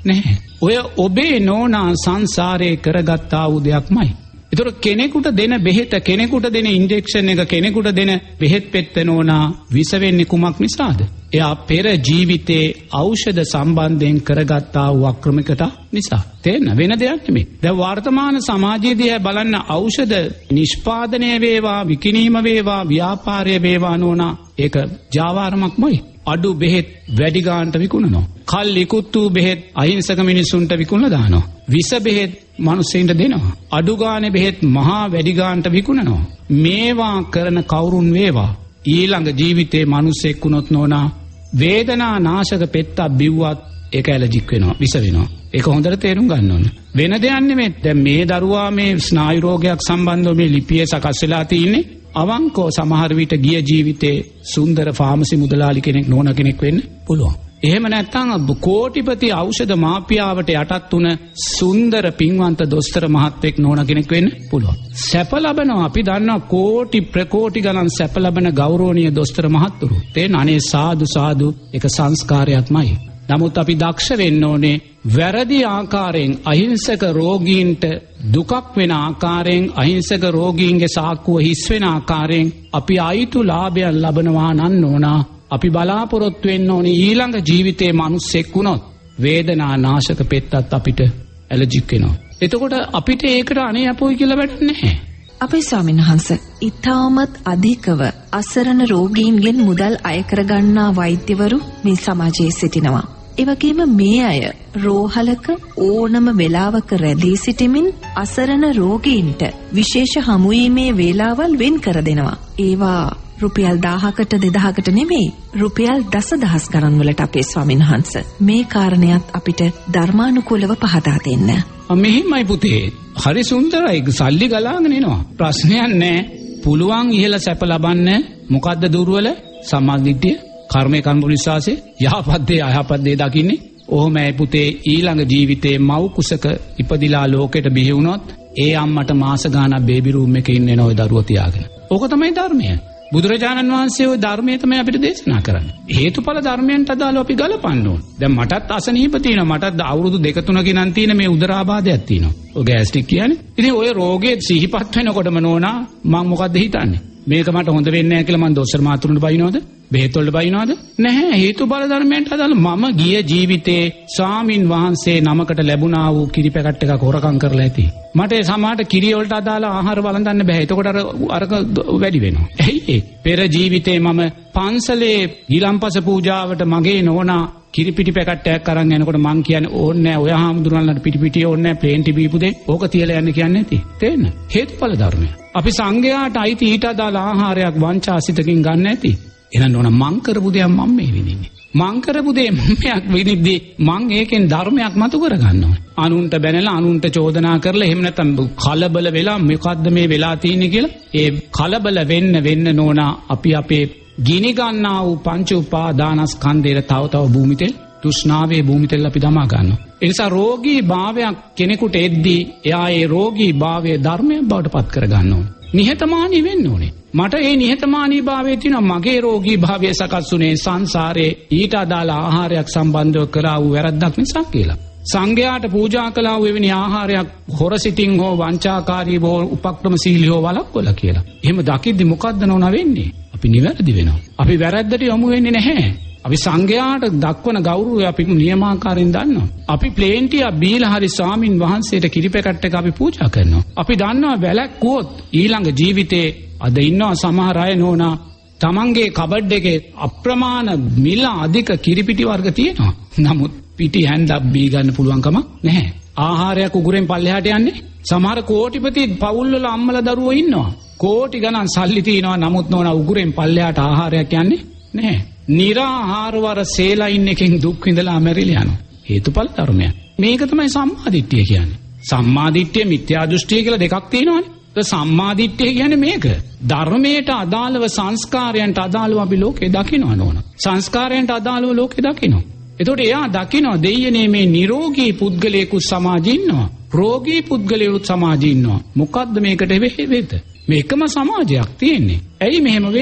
නැහැ. ඔය ඔබේ නෝනා සංසාරේ කරගත්තා වූ දෙයක්මයි. ඒතර කෙනෙකුට දෙන බෙහෙත, කෙනෙකුට දෙන ඉන්ජෙක්ෂන් එක, කෙනෙකුට දෙන බෙහෙත් පෙත්ත නෝනා විස වෙන්නේ කුමක් නිසාද? එයා පෙර ජීවිතේ ඖෂධ සම්බන්ධයෙන් කරගත්තා වූ අක්‍රමිකත නිසා. තේන්න වෙන දෙයක් නෙමෙයි. දැන් වර්තමාන සමාජයේදී බලන්න ඖෂධ නිෂ්පාදනය වේවා, විකිණීම වේවා, ව්‍යාපාරය වේවා නෝනා ඒක ජාවාරමක්මයි. අඩු බෙහෙත් වැඩි ගානට විකුණනවා. කල් ඉක්ුත් වූ බෙහෙත් අහිංසක මිනිසුන්ට විකුණලා දානවා. විස බෙහෙත් මිනිස්සුන්ට දෙනවා. අඩු ගානේ බෙහෙත් මහා වැඩි ගානට විකුණනවා. මේවා කරන කවුරුන් වේවා ඊළඟ ජීවිතේ මිනිස්සෙක් වුණොත් නෝනා වේදනා නාශක පෙත්තක් බිව්වත් ඒක ඇලර්ජික් වෙනවා, විස වෙනවා. ඒක හොඳට තේරුම් ගන්න ඕනේ. වෙන දෙයක් නෙමෙයි. දැන් මේ දරුවා මේ ස්නායු රෝගයක් සම්බන්ධව මේ ලිපියේ සකස් වෙලා තියෙන්නේ. අවංකෝ සමහර විට ගිය ජීවිතේ සුන්දර ෆාමසි මුදලාලි කෙනෙක් නෝන කෙනෙක් වෙන්න පුළුවන්. එහෙම නැත්නම් කෝටිපති ඖෂධ මාෆියාවට යටත් වුණ සුන්දර පින්වන්ත දොස්තර මහත්වෙක් නෝන කෙනෙක් වෙන්න පුළුවන්. සැප ලබනවා අපි දන්නවා කෝටි ප්‍රකෝටි ගණන් සැප ලබන ගෞරවනීය දොස්තර මහත්තුරු. තේන අනේ සාදු සාදු එක සංස්කාරයක්මයි. නමුත් අපි දක්ෂ වෙන්න ඕනේ වැරදි ආකාරයෙන් අහිංසක රෝගීන්ට දුකක් වෙන ආකාරයෙන්, අහිංසක රෝගීන්ගේ සාක්කුව හිස් වෙන ආකාරයෙන් අපි අයිතු ලාභයන් ලබනවා නම් ඕනා. අපි බලාපොරොත්තු වෙන්න ඕනේ ඊළඟ ජීවිතේ මිනිස්සෙක් වුණොත් වේදනා නාශක පෙත්තත් අපිට ඇලර්ජික් වෙනවා. එතකොට අපිට ඒකට අනේ අපොයි කියලා වැඩක් නැහැ. අපේ ස්වාමීන් වහන්සේ ඊටමත් අධිකව අසරණ රෝගීන්ගෙන් මුදල් අය කරගන්නා වෛද්‍යවරු මේ සමාජයේ සිටිනවා. ඒ වගේම මේ අය රෝහලක ඕනම වෙලාවක රැඳී සිටමින් අසරණ රෝගීන්ට විශේෂ හමුවීමේ වේලාවල් වෙන් කර දෙනවා. ඒවා රුපියල් දහයකට දෙදහයකට නෙමෙයි රුපියල් දසදහස් ගණන් වලට අපේ ස්වාමීන් වහන්සේ මේ කාරණයක් අපිට ධර්මානුකූලව පහදා දෙන්න. මෙහිමයි පුතේ. හරි සුන්දරයි. සල්ලි ගලාගෙන එනවා. ප්‍රශ්නයක් නැහැ. පුළුවන් ඉහළ සැප ලබන්න මොකද්ද දුර්වල? සම්මාදිට්ඨිය, කර්මයේ කර්ම විශ්වාසය, යහපත් දේ අයහපත් දේ දකින්නේ. ඔහොමයි පුතේ ඊළඟ ජීවිතේ මව් කුසක ඉපදිලා ලෝකෙට බිහි වුණොත් ඒ අම්මට මාස ගාණක් බේබි රූම් එකේ ඉන්න නෝ දරුවෝ තියාගෙන. ඕක තමයි ධර්මය. බුදුරජාණන් වහන්සේ ওই ධර්මයේ තමයි අපිට දේශනා කරන්නේ. හේතුඵල ධර්මයන්ට අදාළව අපි ගලපන්න ඕන. දැන් මටත් අසනීප තියෙනවා. මටත් අවුරුදු දෙක තුනක ඉඳන් තියෙන මේ උදරාබාධයක් තියෙනවා. ඔය ගෑස්ට්‍රික් කියන්නේ. ඉතින් ඔය රෝගේ සිහිපත් වෙනකොටම නෝනා මම මොකද්ද හිතන්නේ? මේක මට හොඳ වෙන්නේ නැහැ කියලා මම දොස්තර මාතුරුන්ට බයිනවද? බෙහෙත් වලට බයිනවද? නැහැ. හේතුඵල ධර්මයන්ට අදාළ මම ගිය ජීවිතේ ස්වාමින් වහන්සේ නමකට ලැබුණා වූ කිරි පැකට් එකක් හොරකම් කරලා ඇති. මට ඒ සමාහට කිරි වලට අදාළ ආහාර වළඳන්න බෑ. එතකොට අර අරක වැඩි වෙනවා. ඇයි ඒ? පෙර ජීවිතේ මම පන්සලේ ගිලම්පස පූජාවට මගේ නෝනා කිරි පිටි පැකට් එකක් අරන් යනකොට මං කියන්නේ ඕන්නේ නැහැ. ඔය හාමුදුරන්ලට පිටි පිටි ඕන්නේ නැහැ. ප්ලේන් ටි බීපු දෙයි. ඕක තියලා යන්න කියන්නේ නැති. තේන්න? හේතුඵල ධර්මය. අපි සංඝයාට අයිති ඊට අදාළ ආහාරයක් වංචාසිතකින් ගන්න නැති. එහෙනම් නෝනා මං කරපු දෙයක් මම මේ විඳින්නේ. මං කරපු දේ මමයක් විනිද්දී මං ඒකෙන් ධර්මයක් මතු කර ගන්නවා. අනුන්ට බැනලා අනුන්ට චෝදනා කරලා එහෙම නැත්නම් කලබල වෙලා මොකද්ද මේ වෙලා තියෙන්නේ කියලා ඒ කලබල වෙන්න වෙන්න නෝනා අපි අපේ ගිනි ගන්නා වූ පංච උපාදානස්කන්ධේ තව තව භූමිතෙල් තෘෂ්ණාවේ භූමිතෙල් අපි දමා ගන්නවා. ඒ නිසා රෝගී භාවයක් කෙනෙකුට එද්දී එයා ඒ රෝගී භාවය ධර්මයක් බවට පත් කර ගන්න ඕනේ. නිහතමානී වෙන්න ඕනේ. මට ඒ නිහතමානී භාවයේ තියෙනවා මගේ රෝගී භාවය සකස් වුනේ සංසාරේ ඊට අදාළ ආහාරයක් සම්බන්ධව කරා වූ වැරද්දක් නිසා කියලා. සංඝයාට පූජා කළා වූ එවැනි ආහාරයක් හොරසිතින් හෝ වංචාකාරී හෝ උපක්‍රමශීලී හෝ වළක්වලා කියලා. එහෙම දකිද්දි මොකද්ද නෝන වෙන්නේ? අපි නිවැරදි වෙනවා. අපි වැරද්දට යොමු වෙන්නේ නැහැ. අපි සංඝයාට දක්වන ගෞරවය අපි නියමාකාරයෙන් දන්නවා. අපි ප්ලේන්ටිය බීලා හරි ස්වාමින් වහන්සේට කිරිපැකට් එක අපි පූජා කරනවා. අපි දන්නවා වැලක්කුවොත් ඊළඟ ජීවිතේ අද ඉන්නවා සමහර අය නෝනා තමන්ගේ කබඩ් එකේ අප්‍රමාණ මිල අධික කිරිපිටි වර්ග තියෙනවා. නමුත් පිටි හැන්දක් බී ගන්න පුළුවන් කමක් නැහැ. ආහාරයක් උගුරෙන් පල්ලෙහාට යන්නේ. සමහර කෝටිපති පවුල් වල අම්මලා දරුවෝ ඉන්නවා. කෝටි ගණන් සල්ලි තියෙනවා. නමුත් නෝනා උගුරෙන් පල්ලෙහාට ආහාරයක් යන්නේ නැහැ. නිරාහාරවර සේලයින් එකෙන් දුක් විඳලා මැරිලා යනවා. හේතුඵල ධර්මයක්. මේක තමයි සම්මාදිට්ඨිය කියන්නේ. සම්මාදිට්ඨිය මිත්‍යා දෘෂ්ටිය කියලා දෙකක් තියෙනවානේ. ඒ සම්මාදිට්ඨිය කියන්නේ මේක. ධර්මයට අදාළව සංස්කාරයන්ට අදාළව අපි ලෝකේ දකිනවා නෝන. සංස්කාරයන්ට අදාළව ලෝකේ දකිනවා. එතකොට එයා දකිනවා දෙයනේ මේ නිරෝගී පුද්ගලයෙකු සමාජේ ඉන්නවා. රෝගී පුද්ගලයෙකුත් සමාජේ ඉන්නවා. මොකද්ද මේකට වෙහෙවෙද? මේකම සමාජයක් තියෙන්නේ. ඇයි මෙහෙම වෙන්නේ?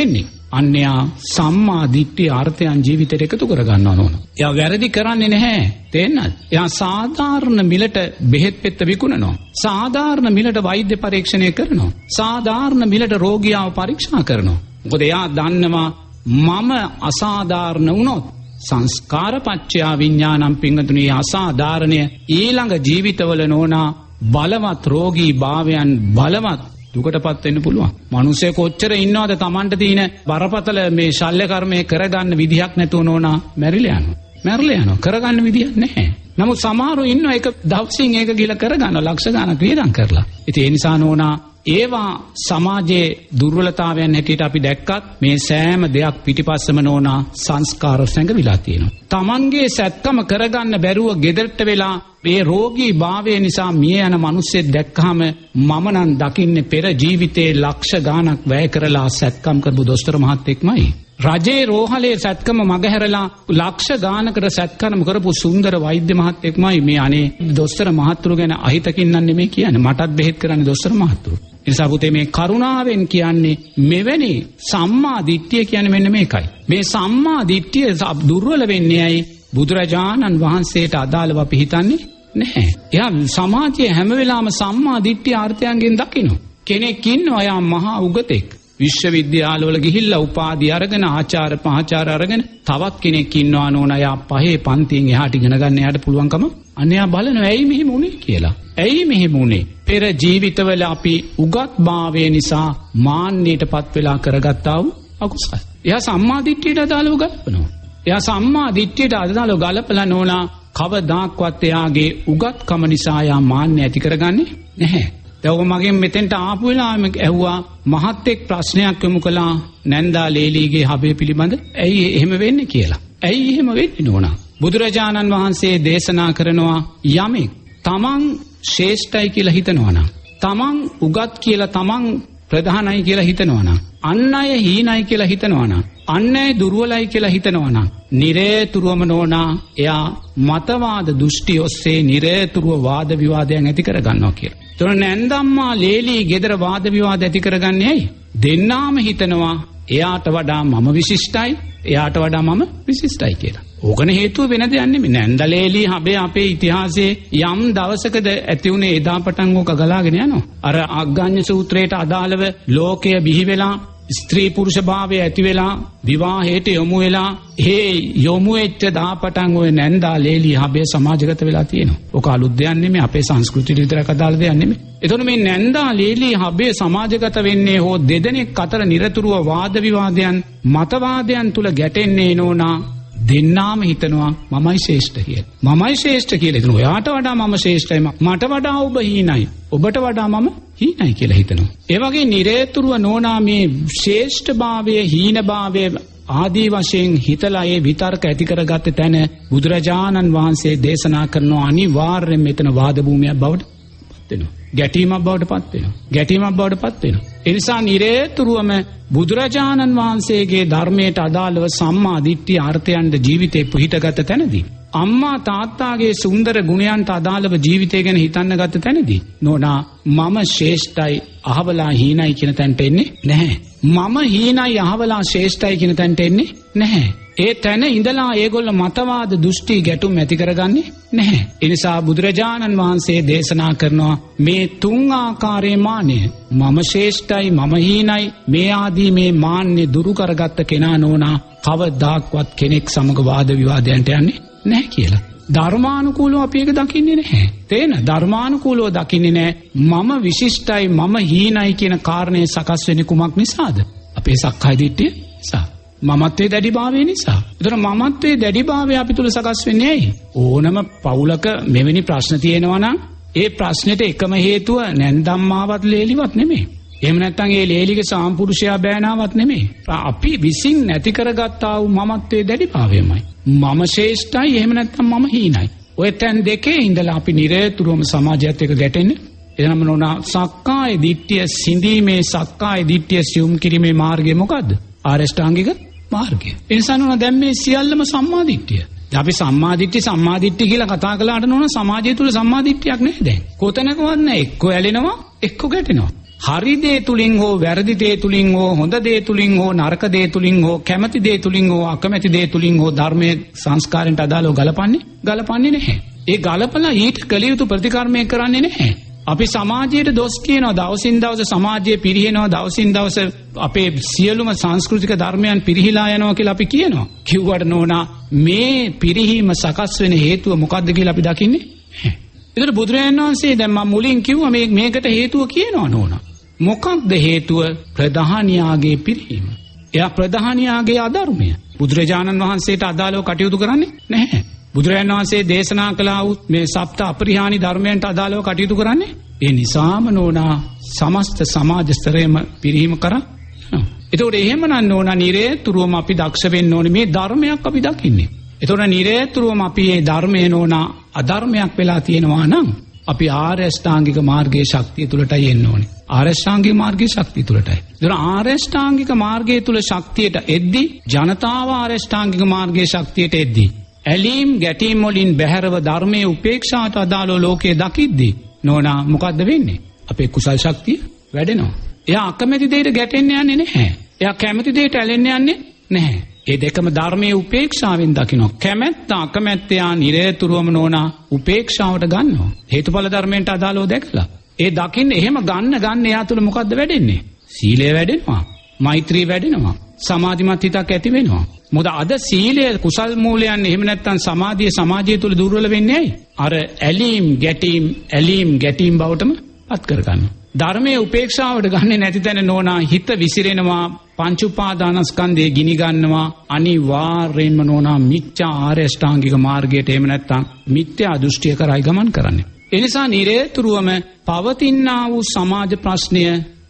අන්‍යයා සම්මා දිට්ඨිය අර්ථයන් ජීවිතයට එකතු කර ගන්නවා නෝන. එයා වැරදි කරන්නේ නැහැ. තේන්නද? එයා සාධාරණ මිලට බෙහෙත් පෙත්ත විකුණනවා. සාධාරණ මිලට වෛද්‍ය පරීක්ෂණය කරනවා. සාධාරණ මිලට රෝගියාව පරීක්ෂා කරනවා. මොකද එයා දන්නවා මම අසාධාරණ වුණොත් සංස්කාරපච්චයා විඥානම් පිංගතුනි අසාධාරණය ඊළඟ ජීවිතවල නෝනා බලවත් රෝගී භාවයන් බලවත් දුකටපත් වෙන්න පුළුවන්. මිනිස්සේ කොච්චර ඉන්නවද Tamanට තියෙන බරපතල මේ ශල්‍ය කර්මය කරගන්න විදිහක් නැතුව නෝනා මැරිලා යනවා. මැරිලා යනවා. කරගන්න විදිහක් නැහැ. නමුත් සමහරව ඉන්නවා ඒක දවසින් ඒක ගිහලා කරගන්න ලක්ෂ ගණක් වියදම් කරලා. ඉතින් ඒ නිසා නෝනා ඒවා සමාජයේ දුර්වලතාවයන් හැටියට අපි දැක්කත් මේ සෑම දෙයක් පිටිපස්සම නෝනා සංස්කාර සැඟවිලා තියෙනවා. Tamanගේ සැත්කම කරගන්න බැරුව ගෙදරට වෙලා මේ රෝගී භාවය නිසා මිය යන මිනිස්සෙක් දැක්කහම මම නම් දකින්නේ පෙර ජීවිතේ ලක්ෂ ගාණක් වැය කරලා සැත්කම් කරපු දොස්තර මහත්තයෙක්මයි. රජේ රෝහලේ සැත්කම මගහැරලා ලක්ෂ ගානකට සැත්කම් කරපු සුන්දර වෛද්‍ය මහත්තයෙක්මයි මේ අනේ දොස්තර මහත්තුරු ගැන අහිතකින් නම් නෙමෙයි කියන්නේ. මටත් බෙහෙත් කරන්නේ දොස්තර මහත්තුරු. නිසා පුතේ මේ කරුණාවෙන් කියන්නේ මෙවැනි සම්මා දිට්ඨිය කියන්නේ මෙන්න මේකයි. මේ සම්මා දිට්ඨිය දුර්වල වෙන්නේ ඇයි? බුදුරජාණන් වහන්සේට අදාළව අපි හිතන්නේ නැහැ. එයා සමාජයේ හැම වෙලාවම සම්මා දිට්ඨිය අර්ථයන්ගෙන් දකිනවා. කෙනෙක් ඉන්නවා යා මහා උගතෙක්. විශ්වවිද්‍යාලවල ගිහිල්ලා උපාධි අරගෙන ආචාර පහාචාර අරගෙන තවත් කෙනෙක් ඉන්නවා නෝනා යා පහේ පන්තියෙන් එහාට ඉගෙන ගන්න එයාට පුළුවන්කම අන්‍යයා බලනවා ඇයි මෙහෙම උනේ කියලා. ඇයි මෙහෙම උනේ? පෙර ජීවිතවල අපි උගත්භාවය නිසා මාන්නයටපත් වෙලා කරගත්තා වූ අකුසල. එයා සම්මා දිට්ඨියට අදාළව ගලපනවා. එයා සම්මා දිට්ඨියට අදාළව ගලපලා නෝනා කවදාක්වත් එයාගේ උගත්කම නිසා යා මාන්නය ඇති කරගන්නේ නැහැ. දැන් මගෙන් මෙතෙන්ට ආපු වෙලාවෙම ඇහුවා මහත් එක් ප්‍රශ්නයක් යොමු කළා නැන්දා ලේලිගේ හබේ පිළිබඳ. ඇයි එහෙම වෙන්නේ කියලා. ඇයි එහෙම වෙන්නේ නෝනා? බුදුරජාණන් වහන්සේ දේශනා කරනවා යමෙක් තමන් ශ්‍රේෂ්ඨයි කියලා හිතනවා නම්, තමන් උගත් කියලා තමන් ප්‍රධානයි කියලා හිතනවා නම්, අන් අය හීනයි කියලා හිතනවා නම්, අන් අය දුර්වලයි කියලා හිතනවා නම්, නිරේතුරුවම නෝනා එයා මතවාද දෘෂ්ටි ඔස්සේ නිරේතුරුව වාද විවාදයන් ඇති කර ගන්නවා කියලා. එතන නැන්දම්මා ලේලි ගෙදර වාද විවාද ඇති කරගන්නේ ඇයි? දෙන්නාම හිතනවා එයාට වඩා මම විශිෂ්ටයි, එයාට වඩා මම විශිෂ්ටයි කියලා. ඕකන හේතුව වෙන දෙයක් නෙමෙයි. නැන්දලේලි හබේ අපේ ඉතිහාසයේ යම් දවසකද ඇති වුණේ එදා පටන් ඕක ගලාගෙන යනවා. අර අග්ගඤ්ඤ සූත්‍රයට අදාළව ලෝකය බිහි වෙලා ස්ත්‍රී පුරුෂ භාවය ඇති වෙලා විවාහයට යොමු වෙලා ඒ යොමු වෙච්ච දාපටන් ඔය නැන්දා ලේලි හබේ සමාජගත වෙලා තියෙනවා. ඕක අලුත් දෙයක් නෙමෙයි. අපේ සංස්කෘතියට විතරක් අදාළ දෙයක් නෙමෙයි. එතකොට මේ නැන්දා ලේලි හබේ සමාජගත වෙන්නේ හෝ දෙදෙනෙක් අතර නිරතුරුව වාද විවාදයන් මතවාදයන් තුල ගැටෙන්නේ නෝනා දෙන්නාම හිතනවා මමයි ශ්‍රේෂ්ඨ කියලා. මමයි ශ්‍රේෂ්ඨ කියලා හිතනවා. ඔයාට වඩා මම ශ්‍රේෂ්ඨයි. මට වඩා ඔබ හීනයි. ඔබට වඩා මම හීනයි කියලා හිතනවා. ඒ වගේ නිරේතුරුව නෝනා මේ ශ්‍රේෂ්ඨභාවය, හීනභාවය ආදී වශයෙන් හිතලා ඒ විතර්ක ඇති කරගත්ත තැන බුදුරජාණන් වහන්සේ දේශනා කරන අනිවාර්යෙන් මෙතන වාද භූමියක් බවට පත් වෙනවා. ගැටීමක් බවට පත් වෙනවා. ගැටීමක් බවට පත් වෙනවා. ඒ නිසා නිරේතුරුවම බුදුරජාණන් වහන්සේගේ ධර්මයට අදාළව සම්මා දිට්ඨිය අර්ථයන්ද ජීවිතේ පිහිටගත තැනදී, අම්මා තාත්තාගේ සුන්දර ගුණයන්ට අදාළව ජීවිතය ගැන හිතන්න ගත තැනදී නෝනා මම ශ්‍රේෂ්ඨයි අහවලා හීනයි කියන තැනට එන්නේ නැහැ. මම හීනයි අහවලා ශ්‍රේෂ්ඨයි කියන තැනට එන්නේ නැහැ. ඒ තැන ඉඳලා ඒගොල්ල මතවාද දෘෂ්ටි ගැටුම් ඇති කරගන්නේ නැහැ. ඒ නිසා බුදුරජාණන් වහන්සේ දේශනා කරනවා මේ තුන් ආකාරයේ මාන්නය, මම ශ්‍රේෂ්ඨයි මම හීනයි මේ ආදී මේ මාන්නය දුරු කරගත්ත කෙනා නෝනා කවදාක්වත් කෙනෙක් සමග වාද විවාදයන්ට යන්නේ නැහැ කියලා. ධර්මානුකූලව අපි ඒක දකින්නේ නැහැ. තේන ධර්මානුකූලව දකින්නේ නැහැ. මම විශිෂ්ටයි මම හීනයි කියන කාරණේ සකස් වෙන්නේ කුමක් නිසාද? අපේ සක්කාය දිට්ඨිය නිසා. මමත්වයේ දැඩිභාවය නිසා. ඒතර මමත්වයේ දැඩිභාවය අපි තුල සකස් වෙන්නේ ඇයි? ඕනම පවුලක මෙවැනි ප්‍රශ්න තියෙනවා නම් ඒ ප්‍රශ්නෙට එකම හේතුව නැන්දම්මාවත් ලේලිවත් නෙමෙයි. එහෙම නැත්නම් ඒ ලේලිගේ සාම්පුරුෂයා බෑනාවත් නෙමෙයි. අපි විසින් නැති කරගත්තා වූ මමත්වයේ දැඩිභාවයමයි. මම ශ්‍රේෂ්ඨයි එහෙම නැත්නම් මම හීනයි. ඔය තැන් දෙකේ ඉඳලා අපි නිරතුරුවම සමාජයත් එක්ක ගැටෙන්නේ. එනම නෝනා සක්කාය දිට්ඨිය සිඳීමේ සක්කාය දිට්ඨිය සියුම් කිරීමේ මාර්ගය මොකද්ද? ආරෂ්ඨාංගික මාර්ගය. ඒ නිසා නෝනා දැන් මේ සියල්ලම සම්මාදිට්ඨිය. අපි සම්මාදිට්ඨිය සම්මාදිට්ඨිය කියලා කතා කළාට නෝනා සමාජය තුල සම්මාදිට්ඨියක් නැහැ දැන්. කොතැනකවත් නැහැ. එක්ක ඇලෙනවා එක්ක ගැටෙනවා. හරි දේ තුලින් හෝ වැරදි දේ තුලින් හෝ හොඳ දේ තුලින් හෝ නරක දේ තුලින් හෝ කැමැති දේ තුලින් හෝ අකමැති දේ තුලින් හෝ ධර්මයේ සංස්කාරයට අදාළව ගලපන්නේ ගලපන්නේ නැහැ. ඒ ගලපලා ඊට කළ යුතු ප්‍රතිකර්මය කරන්නේ නැහැ. අපි සමාජයට දොස් කියනවා, දවසින් දවස සමාජයේ පිරිහෙනවා, දවසින් දවස අපේ සියලුම සංස්කෘතික ධර්මයන් පිරිහිලා යනවා කියලා අපි කියනවා. කිව්වට නෝනා මේ පිරිහීම සකස් වෙන හේතුව මොකක්ද කියලා අපි දකින්නේ නැහැ. ඒතර බුදුරජාණන් වහන්සේ දැන් මම මුලින් කිව්වා මේ මේකට හේතුව කියනවා නෝනා. මොකක්ද හේතුව? ප්‍රධානියාගේ පිරිහීම. එයා ප්‍රධානියාගේ අධර්මය. බුදුරජාණන් වහන්සේට අදාළව කටයුතු කරන්නේ නැහැ. බුදුරජාණන් වහන්සේ දේශනා කළා වූ මේ සප්ත අපරිහානි ධර්මයන්ට අදාළව කටයුතු කරන්නේ ඒ නිසාම නෝනා සමස්ත සමාජ ස්තරයේම පිරිහීම කරා. ඒතකොට එහෙමනම් නෝනා නිරේතුරුවම අපි දක්ෂ වෙන්න ඕනේ මේ ධර්මයක් අපි දකින්නේ. ඒතකොට නිරේතුරුවම අපි මේ ධර්මේ නෝනා අධර්මයක් වෙලා තියෙනවා නම් අපි ආර්ය අෂ්ටාංගික මාර්ගයේ ශක්තිය තුලටයි එන්න ඕනේ. ආර්ය අෂ්ටාංගික මාර්ගයේ ශක්තිය තුලටයි. ඒතර ආර්ය අෂ්ටාංගික මාර්ගයේ තුල ශක්තියට එද්දී ජනතාව ආර්ය අෂ්ටාංගික මාර්ගයේ ශක්තියට එද්දී ඇලීම් ගැටීම් වලින් බැහැරව ධර්මයේ උපේක්ෂාට අදාළව ලෝකයේ දකිද්දී නෝනා මොකද්ද වෙන්නේ? අපේ කුසල් ශක්තිය වැඩෙනවා. එයා අකමැති දෙයට ගැටෙන්න යන්නේ නැහැ. එයා කැමති දෙයට ඇලෙන්න යන්නේ නැහැ. ඒ දෙකම ධර්මයේ උපේක්ෂාවෙන් දකිනවා. කැමැත්ත අකමැත්ත යා නිරේතුරුවම නෝනා උපේක්ෂාවට ගන්නවා. හේතුඵල ධර්මයන්ට අදාළව දැකලා. ඒ දකින්න එහෙම ගන්න ගන්න එයා තුල මොකද්ද වැඩෙන්නේ? සීලය වැඩෙනවා. මෛත්‍රී වැඩෙනවා. සමාධිමත් හිතක් ඇති වෙනවා. මොකද අද සීලය කුසල් මූලයන් එහෙම නැත්නම් සමාධිය සමාජය තුල දුර්වල වෙන්නේ ඇයි? අර ඇලීම් ගැටීම් ඇලීම් ගැටීම් බවටම පත් කරගන්නවා. ධර්මයේ උපේක්ෂාවට ගන්නේ නැති තැන නෝනා හිත විසිරෙනවා, පංච උපාදානස්කන්ධය ගිනි ගන්නවා. අනිවාර්යයෙන්ම නෝනා මිත්‍යා ආර්ය අෂ්ටාංගික මාර්ගයට එහෙම නැත්නම් මිත්‍යා දෘෂ්ටිය කරයි ගමන් කරන්නේ. ඒ නිසා නිරේතුරුවම පවතිනා වූ සමාජ ප්‍රශ්නය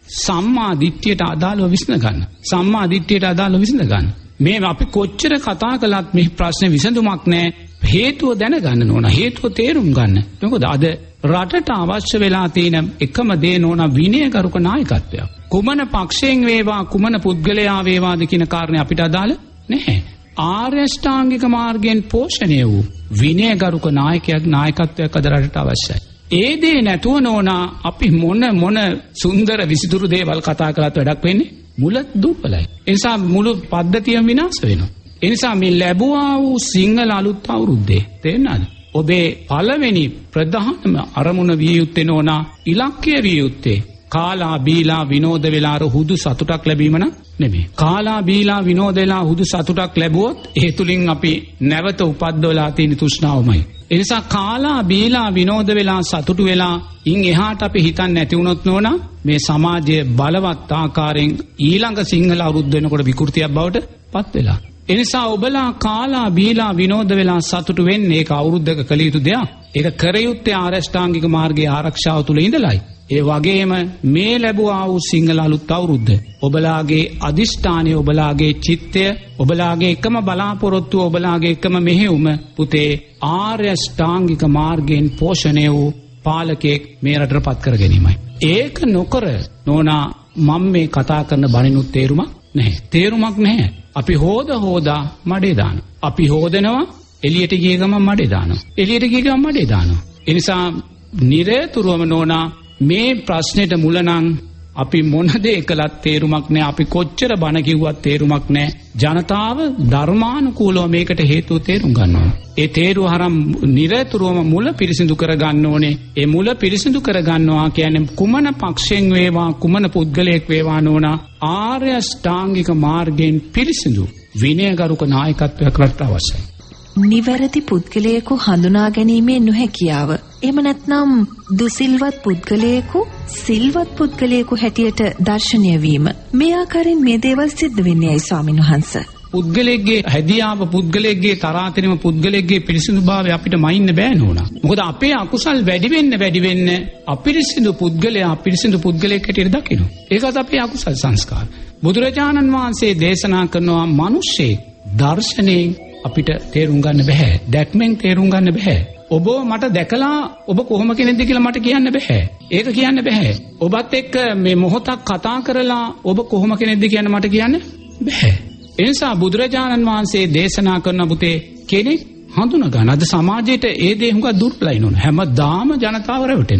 සම්මා දිට්ඨියට අදාළව විසඳ ගන්න. සම්මා දිට්ඨියට අදාළව විසඳ ගන්න. මේ අපි කොච්චර කතා කළත් මේ ප්‍රශ්නේ විසඳුමක් නැහැ. හේතුව දැනගන්න ඕන. හේතුව තේරුම් ගන්න. මොකද අද රටට අවශ්‍ය වෙලා තියෙන එකම දේ නෝන විනයගරුක නායකත්වයක්. කුමන පක්ෂයෙන් වේවා කුමන පුද්ගලයා වේවාද කියන කාරණේ අපිට අදාළ නැහැ. ආර්ය අෂ්ටාංගික මාර්ගයෙන් පෝෂණය වූ විනයගරුක නායකයෙක් නායකත්වයක් අද රටට අවශ්‍යයි. ඒ දේ නැතුව නෝනා අපි මොන මොන සුන්දර විසිතුරු දේවල් කතා කළත් වැඩක් වෙන්නේ මුල දුර්වලයි. ඒ නිසා මුළු පද්ධතියම විනාශ වෙනවා. ඒ නිසා මේ ලැබුවා වූ සිංහල අලුත් අවුරුද්දේ තේරෙනවද? ඔබේ පළවෙනි ප්‍රධානම අරමුණ විය යුත්තේ නෝනා ඉලක්කය විය යුත්තේ කාලා බීලා විනෝද වෙලා හුදු සතුටක් ලැබීම නෙමෙයි. කාලා බීලා විනෝද වෙලා හුදු සතුටක් ලැබුවොත් ඒ තුලින් අපි නැවත උපද්දවලා තියෙන තෘෂ්ණාවමයි. ඒ නිසා කාලා බීලා විනෝද වෙලා සතුටු වෙලා ඉන් එහාට අපි හිතන්නේ නැති වුණොත් නෝනා මේ සමාජයේ බලවත් ආකාරයෙන් ඊළඟ සිංහල අවුරුද්ද වෙනකොට විකෘතියක් බවට පත් වෙලා. එනිසා ඔබලා කාලා බීලා විනෝද වෙලා සතුටු වෙන්නේ ඒක අවුරුද්දක කළ යුතු දෙයක්. ඒක කර යුත්තේ ආර්ය අෂ්ටාංගික මාර්ගයේ ආරක්ෂාව තුල ඉඳලායි. ඒ වගේම මේ ලැබුවා වූ සිංහල අලුත් අවුරුද්ද ඔබලාගේ අදිෂ්ඨානය ඔබලාගේ චිත්තය ඔබලාගේ එකම බලාපොරොත්තුව ඔබලාගේ එකම මෙහෙයුම පුතේ ආර්ය අෂ්ටාංගික මාර්ගයෙන් පෝෂණය වූ පාලකෙක් මේ රටට පත් කර ගැනීමයි. ඒක නොකර නෝනා මම මේ කතා කරන බණිනුත් තේරුමක් නැහැ. තේරුමක් නැහැ. අපි හොද හොදා මඩේ දානවා. අපි හොදනවා එළියට ගිය ගමන් මඩේ දානවා. එළියට ගිය ගමන් මඩේ දානවා. ඒ නිසා නිරේතුරුවම නෝනා මේ ප්‍රශ්නෙට මුල නම් අපි මොන දේ කළත් තේරුමක් නැහැ. අපි කොච්චර බණ කිව්වත් තේරුමක් නැහැ. ජනතාව ධර්මානුකූලව මේකට හේතුව තේරුම් ගන්න ඕනේ. ඒ තේරුව හරම් නිරතුරුවම මුල පිරිසිදු කර ගන්න ඕනේ. ඒ මුල පිරිසිදු කර ගන්නවා කියන්නේ කුමන පක්ෂයෙන් වේවා කුමන පුද්ගලයෙක් වේවා නෝනා ආර්ය අෂ්ටාංගික මාර්ගයෙන් පිරිසිදු විනයගරුක නායකත්වයක් රට අවශ්‍යයි. නිවැරදි පුද්ගලයෙකු හඳුනා ගැනීමේ නොහැකියාව. එහෙම නැත්නම් දුසිල්වත් පුද්ගලයෙකු සිල්වත් පුද්ගලයෙකු හැටියට දර්ශනය වීම. මේ ආකාරයෙන් මේ දේවල් සිද්ධ වෙන්නේ ඇයි ස්වාමීන් වහන්සේ? පුද්ගලයෙක්ගේ හැදියාව පුද්ගලයෙක්ගේ තරාතිරම පුද්ගලයෙක්ගේ පිරිසිදුභාවය අපිට මයින්න බෑ නෝනා. මොකද අපේ අකුසල් වැඩි වෙන්න වැඩි වෙන්න අපිරිසිදු පුද්ගලයා අපිරිසිදු පුද්ගලයෙක් හැටියට දකිනවා. ඒකත් අපේ අකුසල් සංස්කාර. බුදුරජාණන් වහන්සේ දේශනා කරනවා මිනිස්සේ දර්ශනයෙන් අපිට තේරුම් ගන්න බෑ. දැක්මෙන් තේරුම් ගන්න බෑ. ඔබ මට දැකලා ඔබ කොහොම කෙනෙක්ද කියලා මට කියන්න බෑ. ඒක කියන්න බෑ. ඔබත් එක්ක මේ මොහොතක් කතා කරලා ඔබ කොහොම කෙනෙක්ද කියන්න මට කියන්න බෑ. ඒ නිසා බුදුරජාණන් වහන්සේ දේශනා කරන පුතේ කෙනෙක් හඳුනා ගන්න. අද සමාජයේට ඒ දේ හුඟක් දුර්වලයි නෝන. හැමදාම ජනතාව රැවටෙනවා.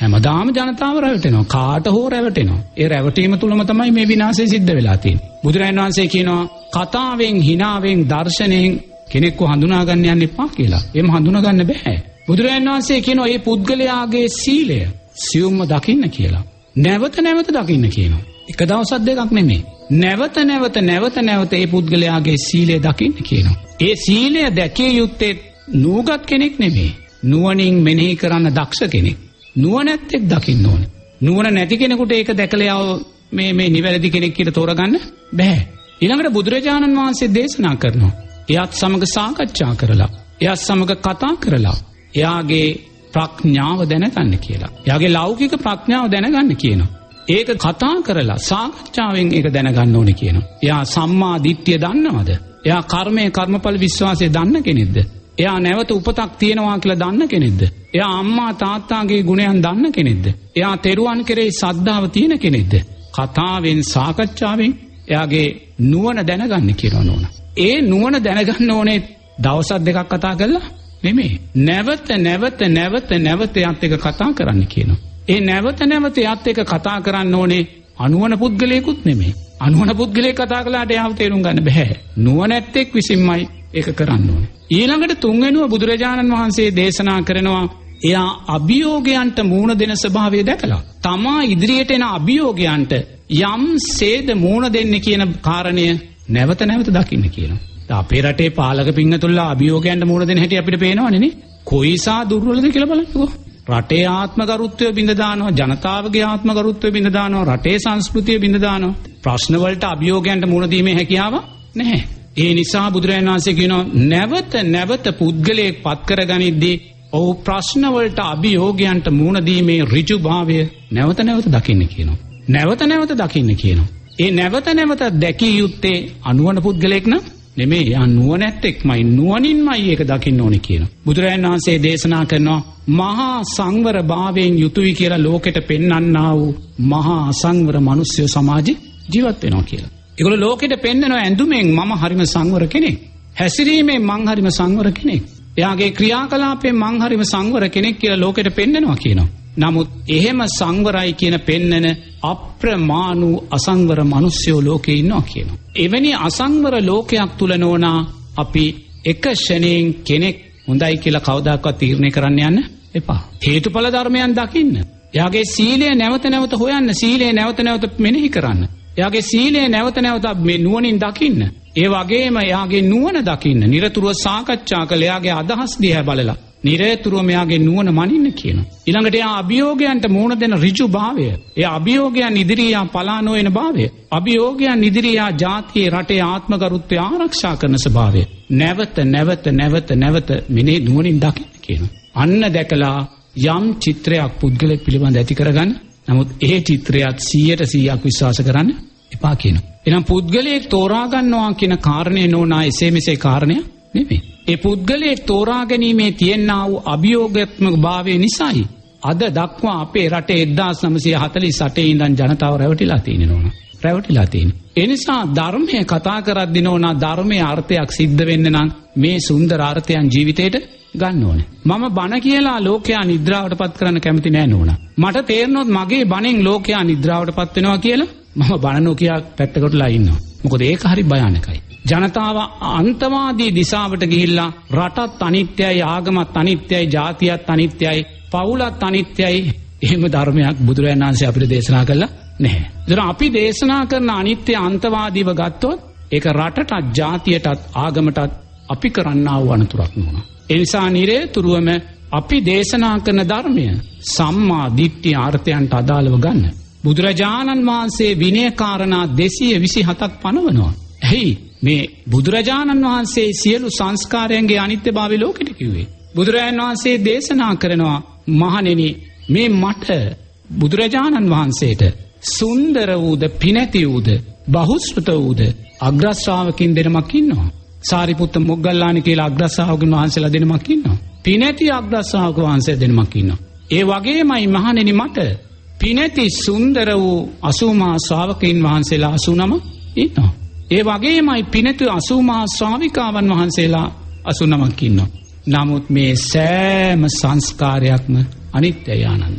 හැමදාම ජනතාව රැවටෙනවා. කාට හෝ රැවටෙනවා. ඒ රැවටීම තුලම තමයි මේ විනාශය සිද්ධ වෙලා තියෙන්නේ. බුදුරජාණන් වහන්සේ කියනවා කතාවෙන්, හිනාවෙන්, දර්ශනයෙන් කෙනෙක්ව හඳුනා ගන්න යන්න එපා කියලා. එහෙම හඳුනා ගන්න බෑ. බුදුරජාණන් වහන්සේ කියනවා මේ පුද්ගලයාගේ සීලය සියුම්ම දකින්න කියලා. නැවත නැවත දකින්න කියනවා. එක දවසක් දෙකක් නෙමෙයි. නැවත නැවත නැවත නැවත මේ පුද්ගලයාගේ සීලය දකින්න කියනවා. ඒ සීලය දැකිය යුත්තේ නූගත් කෙනෙක් නෙමෙයි. නුවණින් මෙනෙහි කරන්න දක්ෂ කෙනෙක්. නුවණැත්තෙක් දකින්න ඕනේ. නුවණ නැති කෙනෙකුට ඒක දැකලා මේ මේ නිවැරදි කෙනෙක් කියලා තෝරගන්න බෑ. ඊළඟට බුදුරජාණන් වහන්සේ දේශනා කරනවා. එයාත් සමග සාකච්ඡා කරලා, එයාත් සමග කතා කරලා, එයාගේ ප්‍රඥාව දැනගන්න කියලා. එයාගේ ලෞකික ප්‍රඥාව දැනගන්න කියනවා. ඒක කතා කරලා සාකච්ඡාවෙන් ඒක දැනගන්න ඕනේ කියනවා. එයා සම්මා දිට්ඨිය දන්නවද? එයා කර්මයේ කර්මඵල විශ්වාසය දන්න කෙනෙක්ද? එයා නැවත උපතක් තියෙනවා කියලා දන්න කෙනෙක්ද? එයා අම්මා තාත්තාගේ ගුණයන් දන්න කෙනෙක්ද? එයා තෙරුවන් කෙරෙහි සද්ධාව තියෙන කෙනෙක්ද? කතාවෙන් සාකච්ඡාවෙන් එයාගේ නුවණ දැනගන්න කියනවා නෝන. ඒ නුවණ දැනගන්න ඕනේ දවසක් දෙකක් කතා කරලා නෙමෙයි. නැවත නැවත නැවත නැවත යත් එක කතා කරන්න කියනවා. ඒ නැවත නැවත යත් එක කතා කරන්න ඕනේ අනුවන පුද්ගලයෙකුත් නෙමෙයි. අනුවන පුද්ගලයෙක් කතා කළාට එයාව තේරුම් ගන්න බෑ. නුවණැත්තෙක් විසින්මයි ඒක කරන්න ඕනේ. ඊළඟට තුන්වෙනුව බුදුරජාණන් වහන්සේ දේශනා කරනවා එයා අභියෝගයන්ට මූණ දෙන ස්වභාවය දැකලා තමා ඉදිරියට එන අභියෝගයන්ට යම් සේද මූණ දෙන්නේ කියන කාරණය නැවත නැවත දකින්න කියනවා. අපේ රටේ පාලක පින්නතුල්ලා අභියෝගයන්ට මූණ දෙන හැටි අපිට පේනවනේ නේ. කොයිසා දුර්වලද කියලා බලන්නකෝ. රටේ ආත්මගරුත්වය බිඳ දානවා, ජනතාවගේ ආත්මගරුත්වය බිඳ දානවා, රටේ සංස්කෘතිය බිඳ දානවා. ප්‍රශ්න වලට අභියෝගයන්ට මුහුණ දීමේ හැකියාව නැහැ. ඒ නිසා බුදුරජාණන් වහන්සේ කියනවා නැවත නැවත පුද්ගලයෙක් පත් කරගනිද්දී ඔව් ප්‍රශ්න වලට අභියෝගයන්ට මුහුණ දීමේ ඍජුභාවය නැවත නැවත දකින්න කියනවා. නැවත නැවත දකින්න කියනවා. ඒ නැවත නැවත දැකිය යුත්තේ අනුවන පුද්ගලයෙක් නම් නෙමෙයි. යා නුවණැත්තෙක්මයි, නුවණින්මයි ඒක දකින්න ඕනේ කියනවා. බුදුරජාණන් වහන්සේ දේශනා කරනවා මහා සංවර භාවයෙන් යුතුයි කියලා ලෝකෙට පෙන්වන්නා වූ මහා අසංවර මිනිස්සු සමාජේ ජීවත් වෙනවා කියලා. ඒගොල්ලෝ ලෝකෙට පෙන්නනවා ඇඳුමෙන් මම හරිම සංවර කෙනෙක්. හැසිරීමෙන් මං හරිම සංවර කෙනෙක්. එයාගේ ක්‍රියාකලාපයෙන් මං හරිම සංවර කෙනෙක් කියලා ලෝකෙට පෙන්නනවා කියනවා. නමුත් එහෙම සංවරයි කියන පෙන්නන අප්‍රමාණු අසංවර මිනිස්සු ලෝකේ ඉන්නවා කියනවා. එවැනි අසංවර ලෝකයක් තුල නෝනා අපි එක ෂණයෙන් කෙනෙක් හොඳයි කියලා කවදාකවත් තීරණය කරන්න යන්න එපා. හේතුඵල ධර්මයන් දකින්න. එයාගේ සීලය නැවත නැවත හොයන්න, සීලය නැවත නැවත මෙනෙහි කරන්න. එයාගේ සීලය නැවත නැවත මේ නුවණින් දකින්න. ඒ වගේම එයාගේ නුවණ දකින්න. නිරතුරුව සාකච්ඡා කළ එයාගේ අදහස් දිහා බලලා නිරතුරුව මෙයාගේ නුවණ මනින්න කියනවා. ඊළඟට එයා අභියෝගයන්ට මුහුණ දෙන ඍජු භාවය. ඒ අභියෝගයන් ඉදිරියා පලා නොවන භාවය. අභියෝගයන් ඉදිරියා ජාතියේ රටේ ආත්මගරුත්වය ආරක්ෂා කරන ස්වභාවය. නැවත නැවත නැවත නැවත මෙනේ නුවණින් දකින්න කියනවා. අන්න දැකලා යම් චිත්‍රයක් පුද්ගලෙක් පිළිබඳ ඇති කරගන්න. නමුත් ඒ චිත්‍රයත් සීයට සීයක් විශ්වාස කරන්න එපා කියනවා. එහෙනම් පුද්ගලයෙක් තෝරා ගන්නවා කියන කාරණේ නෝනා එසේ මෙසේ කාරණයක් නෙමෙයි. ඒ පුද්ගලයෙක් තෝරා ගැනීමේ තියෙනා වූ අභියෝගාත්මක භාවය නිසායි අද දක්වා අපේ රටේ එක්දාස් නවසිය හතළිස් අටේ ඉඳන් ජනතාව රැවටිලා තියෙන්නේ නෝනා. රැවටිලා තියෙන්නේ. ඒ නිසා ධර්මයේ කතා කරද්දී නෝනා ධර්මයේ අර්ථයක් සිද්ධ වෙන්න නම් මේ සුන්දර අර්ථයන් ජීවිතේට ගන්න ඕනේ. මම බණ කියලා ලෝකයා නිද්‍රාවටපත් කරන්න කැමති නෑ නෝනා. මට තේරෙනොත් මගේ බණෙන් ලෝකයා නිද්‍රාවටපත් වෙනවා කියලා මම බණ නොකිය පැත්තකටලා ඉන්නවා. මොකද ඒක හරි භයානකයි. ජනතාව අන්තවාදී දිශාවට ගිහිල්ලා රටත් අනිත්‍යයි, ආගමත් අනිත්‍යයි, ජාතියත් අනිත්‍යයි, පවුලත් අනිත්‍යයි. එහෙම ධර්මයක් බුදුරජාණන් වහන්සේ අපිට දේශනා කළා නැහැ. ඒතර අපි දේශනා කරන අනිත්‍ය අන්තවාදීව ගත්තොත් ඒක රටටත්, ජාතියටත්, ආගමටත් අපි කරන්නා වූ අනතුරක් නුනා. ඒ නිසා නිරේතුරුවම අපි දේශනා කරන ධර්මය සම්මා දිට්ඨිය අර්ථයන්ට අදාළව ගන්න. බුදුරජාණන් වහන්සේ විනය කාරණා දෙසිය විසි හතක් පනවනවා. ඇයි මේ බුදුරජාණන් වහන්සේ සියලු සංස්කාරයන්ගේ අනිත්‍යභාවය ලෝකෙට කිව්වේ? බුදුරජාණන් වහන්සේ දේශනා කරනවා මහණෙනි මේ මට බුදුරජාණන් වහන්සේට සුන්දර වූද, පිනැති වූද, බහුශ්‍රත වූද අග්‍රශ්‍රාවකින් දෙනමක් ඉන්නවා. සාරිපුත්ත මොග්ගල්ලානි කියලා අග්‍රශ්‍රාවකින් වහන්සේලා දෙනමක් ඉන්නවා. පිනැති අග්‍රශ්‍රාවක වහන්සේ දෙනමක් ඉන්නවා. ඒ වගේමයි මහණෙනි මට පිනැති සුන්දර වූ අසූමහා ශ්‍රාවකයන් වහන්සේලා අසූනම ඉන්නවා. ඒ වගේමයි පිනැති අසූමහා ශ්‍රාවිකාවන් වහන්සේලා අසූනමක් ඉන්නවා. නමුත් මේ සෑම සංස්කාරයක්ම අනිත්‍යයි ආනන්ද.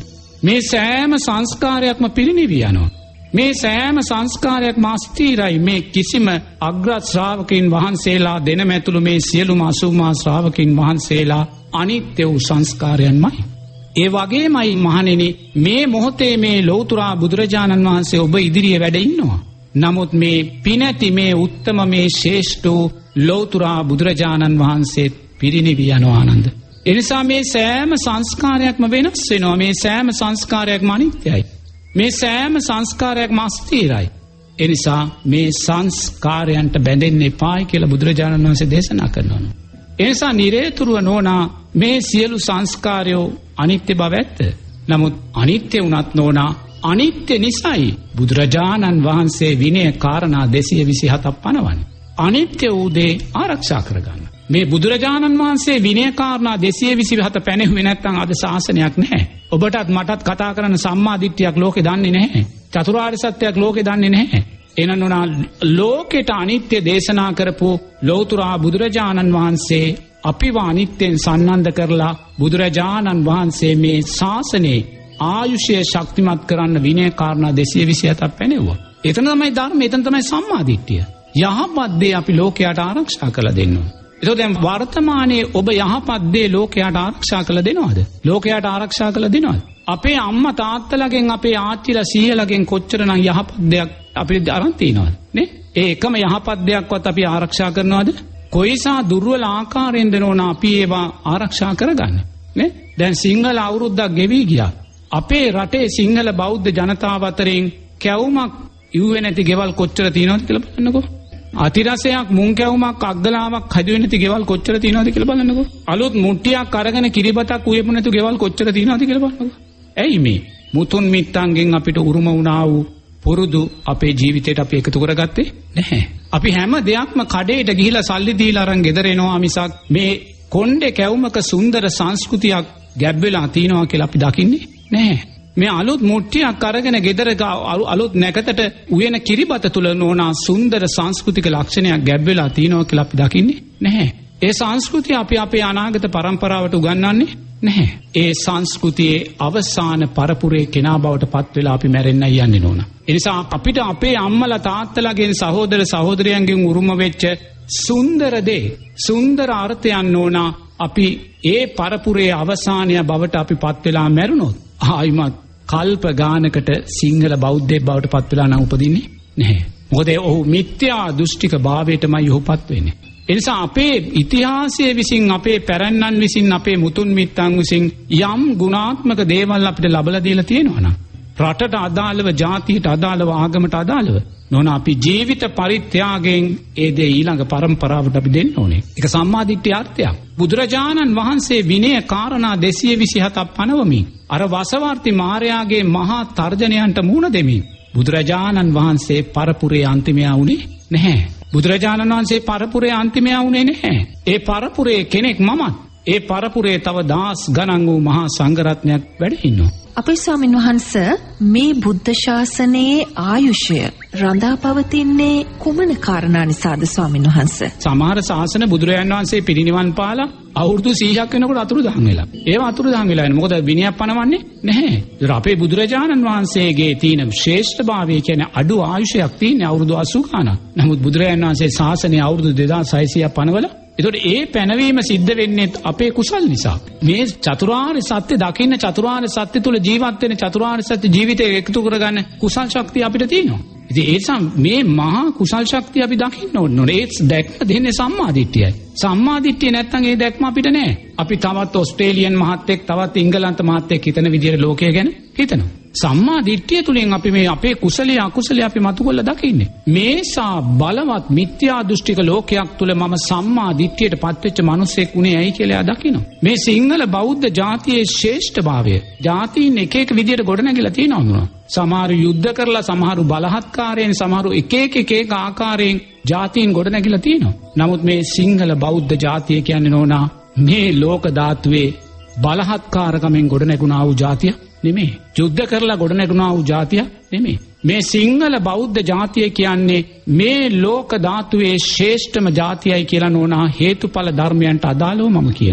මේ සෑම සංස්කාරයක්ම පිරිනිවී යනවා. මේ සෑම සංස්කාරයක්ම අස්ථිරයි. මේ කිසිම අග්‍ර ශ්‍රාවකයන් වහන්සේලා දෙනම ඇතුළු මේ සියලුම අසූමා ශ්‍රාවකයන් වහන්සේලා අනිත්‍ය වූ සංස්කාරයන්මයි. ඒ වගේමයි මහණෙනි මේ මොහොතේ මේ ලෞතුරා බුදුරජාණන් වහන්සේ ඔබ ඉදිරියේ වැඩ ඉන්නවා. නමුත් මේ පිනැති මේ උත්තම මේ ශ්‍රේෂ්ඨ ලෞතුරා බුදුරජාණන් වහන්සේ පිරිනිවී යනවා ආනන්ද. එනිසා මේ සෑම සංස්කාරයක්ම වෙනස් වෙනවා. මේ සෑම සංස්කාරයක්ම අනිත්‍යයි. මේ සෑම සංස්කාරයක්ම අස්ථිරයි. එනිසා මේ සංස්කාරයන්ට බැඳෙන්න එපායි කියලා බුදුරජාණන් වහන්සේ දේශනා කරනවා. එනිසා නිරේතුරුව නෝනා මේ සියලු සංස්කාරයෝ අනිත්‍ය බව ඇත්ත. නමුත් අනිත්‍ය වුණත් නෝනා අනිත්‍ය නිසායි බුදුරජාණන් වහන්සේ විනය කාරණා දෙසිය විසිහතක් පනවන්නේ. අනිත්‍ය වූ දේ ආරක්ෂා කරගන්න. මේ බුදුරජාණන් වහන්සේ විනය කාරණා දෙසිය විසිහත පැනෙහුවේ නැත්නම් අද ශාසනයක් නැහැ. ඔබටත් මටත් කතා කරන සම්මා දිට්ඨියක් ලෝකේ දන්නේ නැහැ. චතුරාර්ය සත්‍යයක් ලෝකේ දන්නේ නැහැ. එනනුනා ලෝකෙට අනිත්‍ය දේශනා කරපු ලෞතුරා බුදුරජාණන් වහන්සේ අපිව අනිත්‍යෙන් සන්නන්ද කරලා බුදුරජාණන් වහන්සේ මේ ශාසනයේ ආයුෂය ශක්තිමත් කරන්න විනය කාරණා දෙසිය විසිහතක් පැනෙවුවා. එතන තමයි ධර්ම, එතන තමයි සම්මා දිට්ඨිය. යහපත් දේ අපි ලෝකයට ආරක්ෂා කරලා දෙන්න ඕන. ඒතකොට දැන් වර්තමානයේ ඔබ යහපත් දේ ලෝකයට ආරක්ෂා කරලා දෙනවද? ලෝකයට ආරක්ෂා කරලා දෙනවද? අපේ අම්මා තාත්තලාගෙන් අපේ ආච්චිලා සීයලාගෙන් කොච්චරනම් යහපත් දෙයක් අපිට අරන් තියනවද නේ? ඒ එකම යහපත් දෙයක්වත් අපි ආරක්ෂා කරනවද? කොයිසා දුර්වල ආකාරයෙන්ද නෝන අපි ඒවා ආරක්ෂා කරගන්නේ නේ? දැන් සිංහල අවුරුද්දක් ගෙවි ගියා. අපේ රටේ සිංහල බෞද්ධ ජනතාව අතරින් කැවුමක් ඉව්වේ නැති ගෙවල් කොච්චර තියෙනවද කියලා බලන්නකෝ. අතිරසයක් මුං කැවුමක් අග්ගලාවක් හදුවේ නැති ගෙවල් කොච්චර තියෙනවද කියලා බලන්නකෝ. අලුත් මුට්ටියක් අරගෙන කිරිබතක් උයපු නැතු ගෙවල් කොච්චර තියෙනවද කියලා බලන්නකෝ. ඇයි මේ මුතුන් මිත්තන්ගෙන් අපිට උරුම වුණා වූ පුරුදු අපේ ජීවිතයට අපි එකතු කරගත්තේ නැහැ. අපි හැම දෙයක්ම කඩේට ගිහිලා සල්ලි දීලා අරන් ගෙදර එනවා මිසක් මේ කොණ්ඩේ කැවුමක සුන්දර සංස්කෘතියක් ගැබ් වෙලා තියනවා කියලා අපි දකින්නේ නැහැ. මේ අලුත් මුට්ටියක් අරගෙන ගෙදර අලුත් නැකතට උයන කිරිබත තුල නෝනා සුන්දර සංස්කෘතික ලක්ෂණයක් ගැබ් වෙලා තියනවා කියලා අපි දකින්නේ නැහැ. ඒ සංස්කෘතිය අපි අපේ අනාගත පරම්පරාවට උගන්වන්නේ නැහැ. ඒ සංස්කෘතියේ අවසාන පරපුරේ කෙනා බවට පත් වෙලා අපි මැරෙන්නයි යන්නේ නෝනා. ඒ නිසා අපිට අපේ අම්මලා තාත්තලාගෙන් සහෝදර සහෝදරයන්ගෙන් උරුම වෙච්ච සුන්දර දේ සුන්දර අර්ථයන් නෝනා අපි ඒ පරපුරේ අවසානය බවට අපි පත් වෙලා මැරුණොත් ආයිමත් කල්ප ගානකට සිංහල බෞද්ධයෙක් බවට පත් වෙලා නම් උපදින්නේ නැහැ. මොකද ඔහු මිත්‍යා දෘෂ්ටික භාවයටමයි ඔහුපත් වෙන්නේ. ඒ නිසා අපේ ඉතිහාසයේ විසින් අපේ පැරණන් විසින් අපේ මුතුන් මිත්තන් විසින් යම් ගුණාත්මක දේවල් අපිට ලබලා දීලා තියෙනවා නම් රටට අදාළව ජාතියට අදාළව ආගමට අදාළව නොන අපි ජීවිත පරිත්‍යාගයෙන් ඒ දේ ඊළඟ පරම්පරාවට අපි දෙන්න ඕනේ. ඒක සම්මාදිට්ඨිය අර්ථයක්. බුදුරජාණන් වහන්සේ විනය කාරණා දෙසිය විසිහතක් පනවමින් අර වසවර්ති මාර්යාගේ මහා තර්ජනයන්ට මුහුණ දෙමින් බුදුරජාණන් වහන්සේ පරපුරේ අන්තිමයා වුණේ නැහැ. බුදුරජාණන් වහන්සේ පරපුරේ අන්තිමයා වුණේ නැහැ. ඒ පරපුරේ කෙනෙක් මමත්. ඒ පරපුරේ තව දාස් ගණන් වූ මහා සංඝරත්නයක් වැඩ ඉන්නවා. අපේ ස්වාමීන් වහන්ස මේ බුද්ධ ශාසනයේ ආයුෂය රඳා පවතින්නේ කුමන කාරණා නිසාද ස්වාමීන් වහන්ස? සමහර ශාසන බුදුරජාණන් වහන්සේ පිරිනිවන් පාලා අවුරුදු සීයක් වෙනකොට අතුරුදහන් වෙලා. ඒවා අතුරුදහන් වෙලා යනවා. මොකද විනයක් පනවන්නේ නැහැ. ඒතර අපේ බුදුරජාණන් වහන්සේගේ තියෙන ශ්‍රේෂ්ඨභාවය කියන්නේ අඩු ආයුෂයක් තියෙන අවුරුදු අසූ ගණන්. නමුත් බුදුරජාණන් වහන්සේ ශාසනය අවුරුදු දෙදාස් හයසියයක් පනවලා එතකොට ඒ පැනවීම සිද්ධ වෙන්නේ අපේ කුසල් නිසා. මේ චතුරාර්ය සත්‍ය දකින්න චතුරාර්ය සත්‍ය තුල ජීවත් වෙන චතුරාර්ය සත්‍ය ජීවිතේ එකතු කරගන්න කුසල් ශක්තිය අපිට තියෙනවා. ඉතින් ඒ නිසා මේ මහා කුසල් ශක්තිය අපි දකින්න ඕනේ. ඒ දැක්ම දෙන්නේ සම්මාදිට්ඨියයි. සම්මාදිට්ඨිය නැත්නම් ඒ දැක්ම අපිට නැහැ. අපි තවත් ඕස්ට්‍රේලියන් මහත්තයෙක් තවත් ඉංගලන්ත මහත්තයෙක් හිතන විදිහට ලෝකය ගැන හිතනවා. සම්මා දිට්ඨිය තුලින් අපි මේ අපේ කුසලයේ අකුසලයේ අපි මතු කරලා දකින්නේ. මේසා බලවත් මිත්‍යා දෘෂ්ටික ලෝකයක් තුල මම සම්මා දිට්ඨියට පත්වෙච්ච මිනිසෙක් උනේ ඇයි කියලා දකිනවා. මේ සිංහල බෞද්ධ ජාතියේ ශ්‍රේෂ්ඨභාවය ජාතීන් එක එක විදිහට ගොඩනැගිලා තියෙනවා. සමහරු යුද්ධ කරලා සමහරු බලහත්කාරයෙන් සමහරු එක එක එක එක ආකාරයෙන් ජාතීන් ගොඩනැගිලා තියෙනවා. නමුත් මේ සිංහල බෞද්ධ ජාතිය කියන්නේ නෝනා මේ ලෝක ධාතුවේ බලහත්කාරකමෙන් ගොඩනැගුණා වූ ජාතිය නෙමෙයි. යුද්ධ කරලා ගොඩනැගුණා වූ ජාතිය නෙමෙයි. මේ සිංහල බෞද්ධ ජාතිය කියන්නේ මේ ලෝක ධාතුවේ ශ්‍රේෂ්ඨම ජාතියයි කියලා නෝනා හේතුඵල ධර්මයන්ට අදාළව මම කියනවා.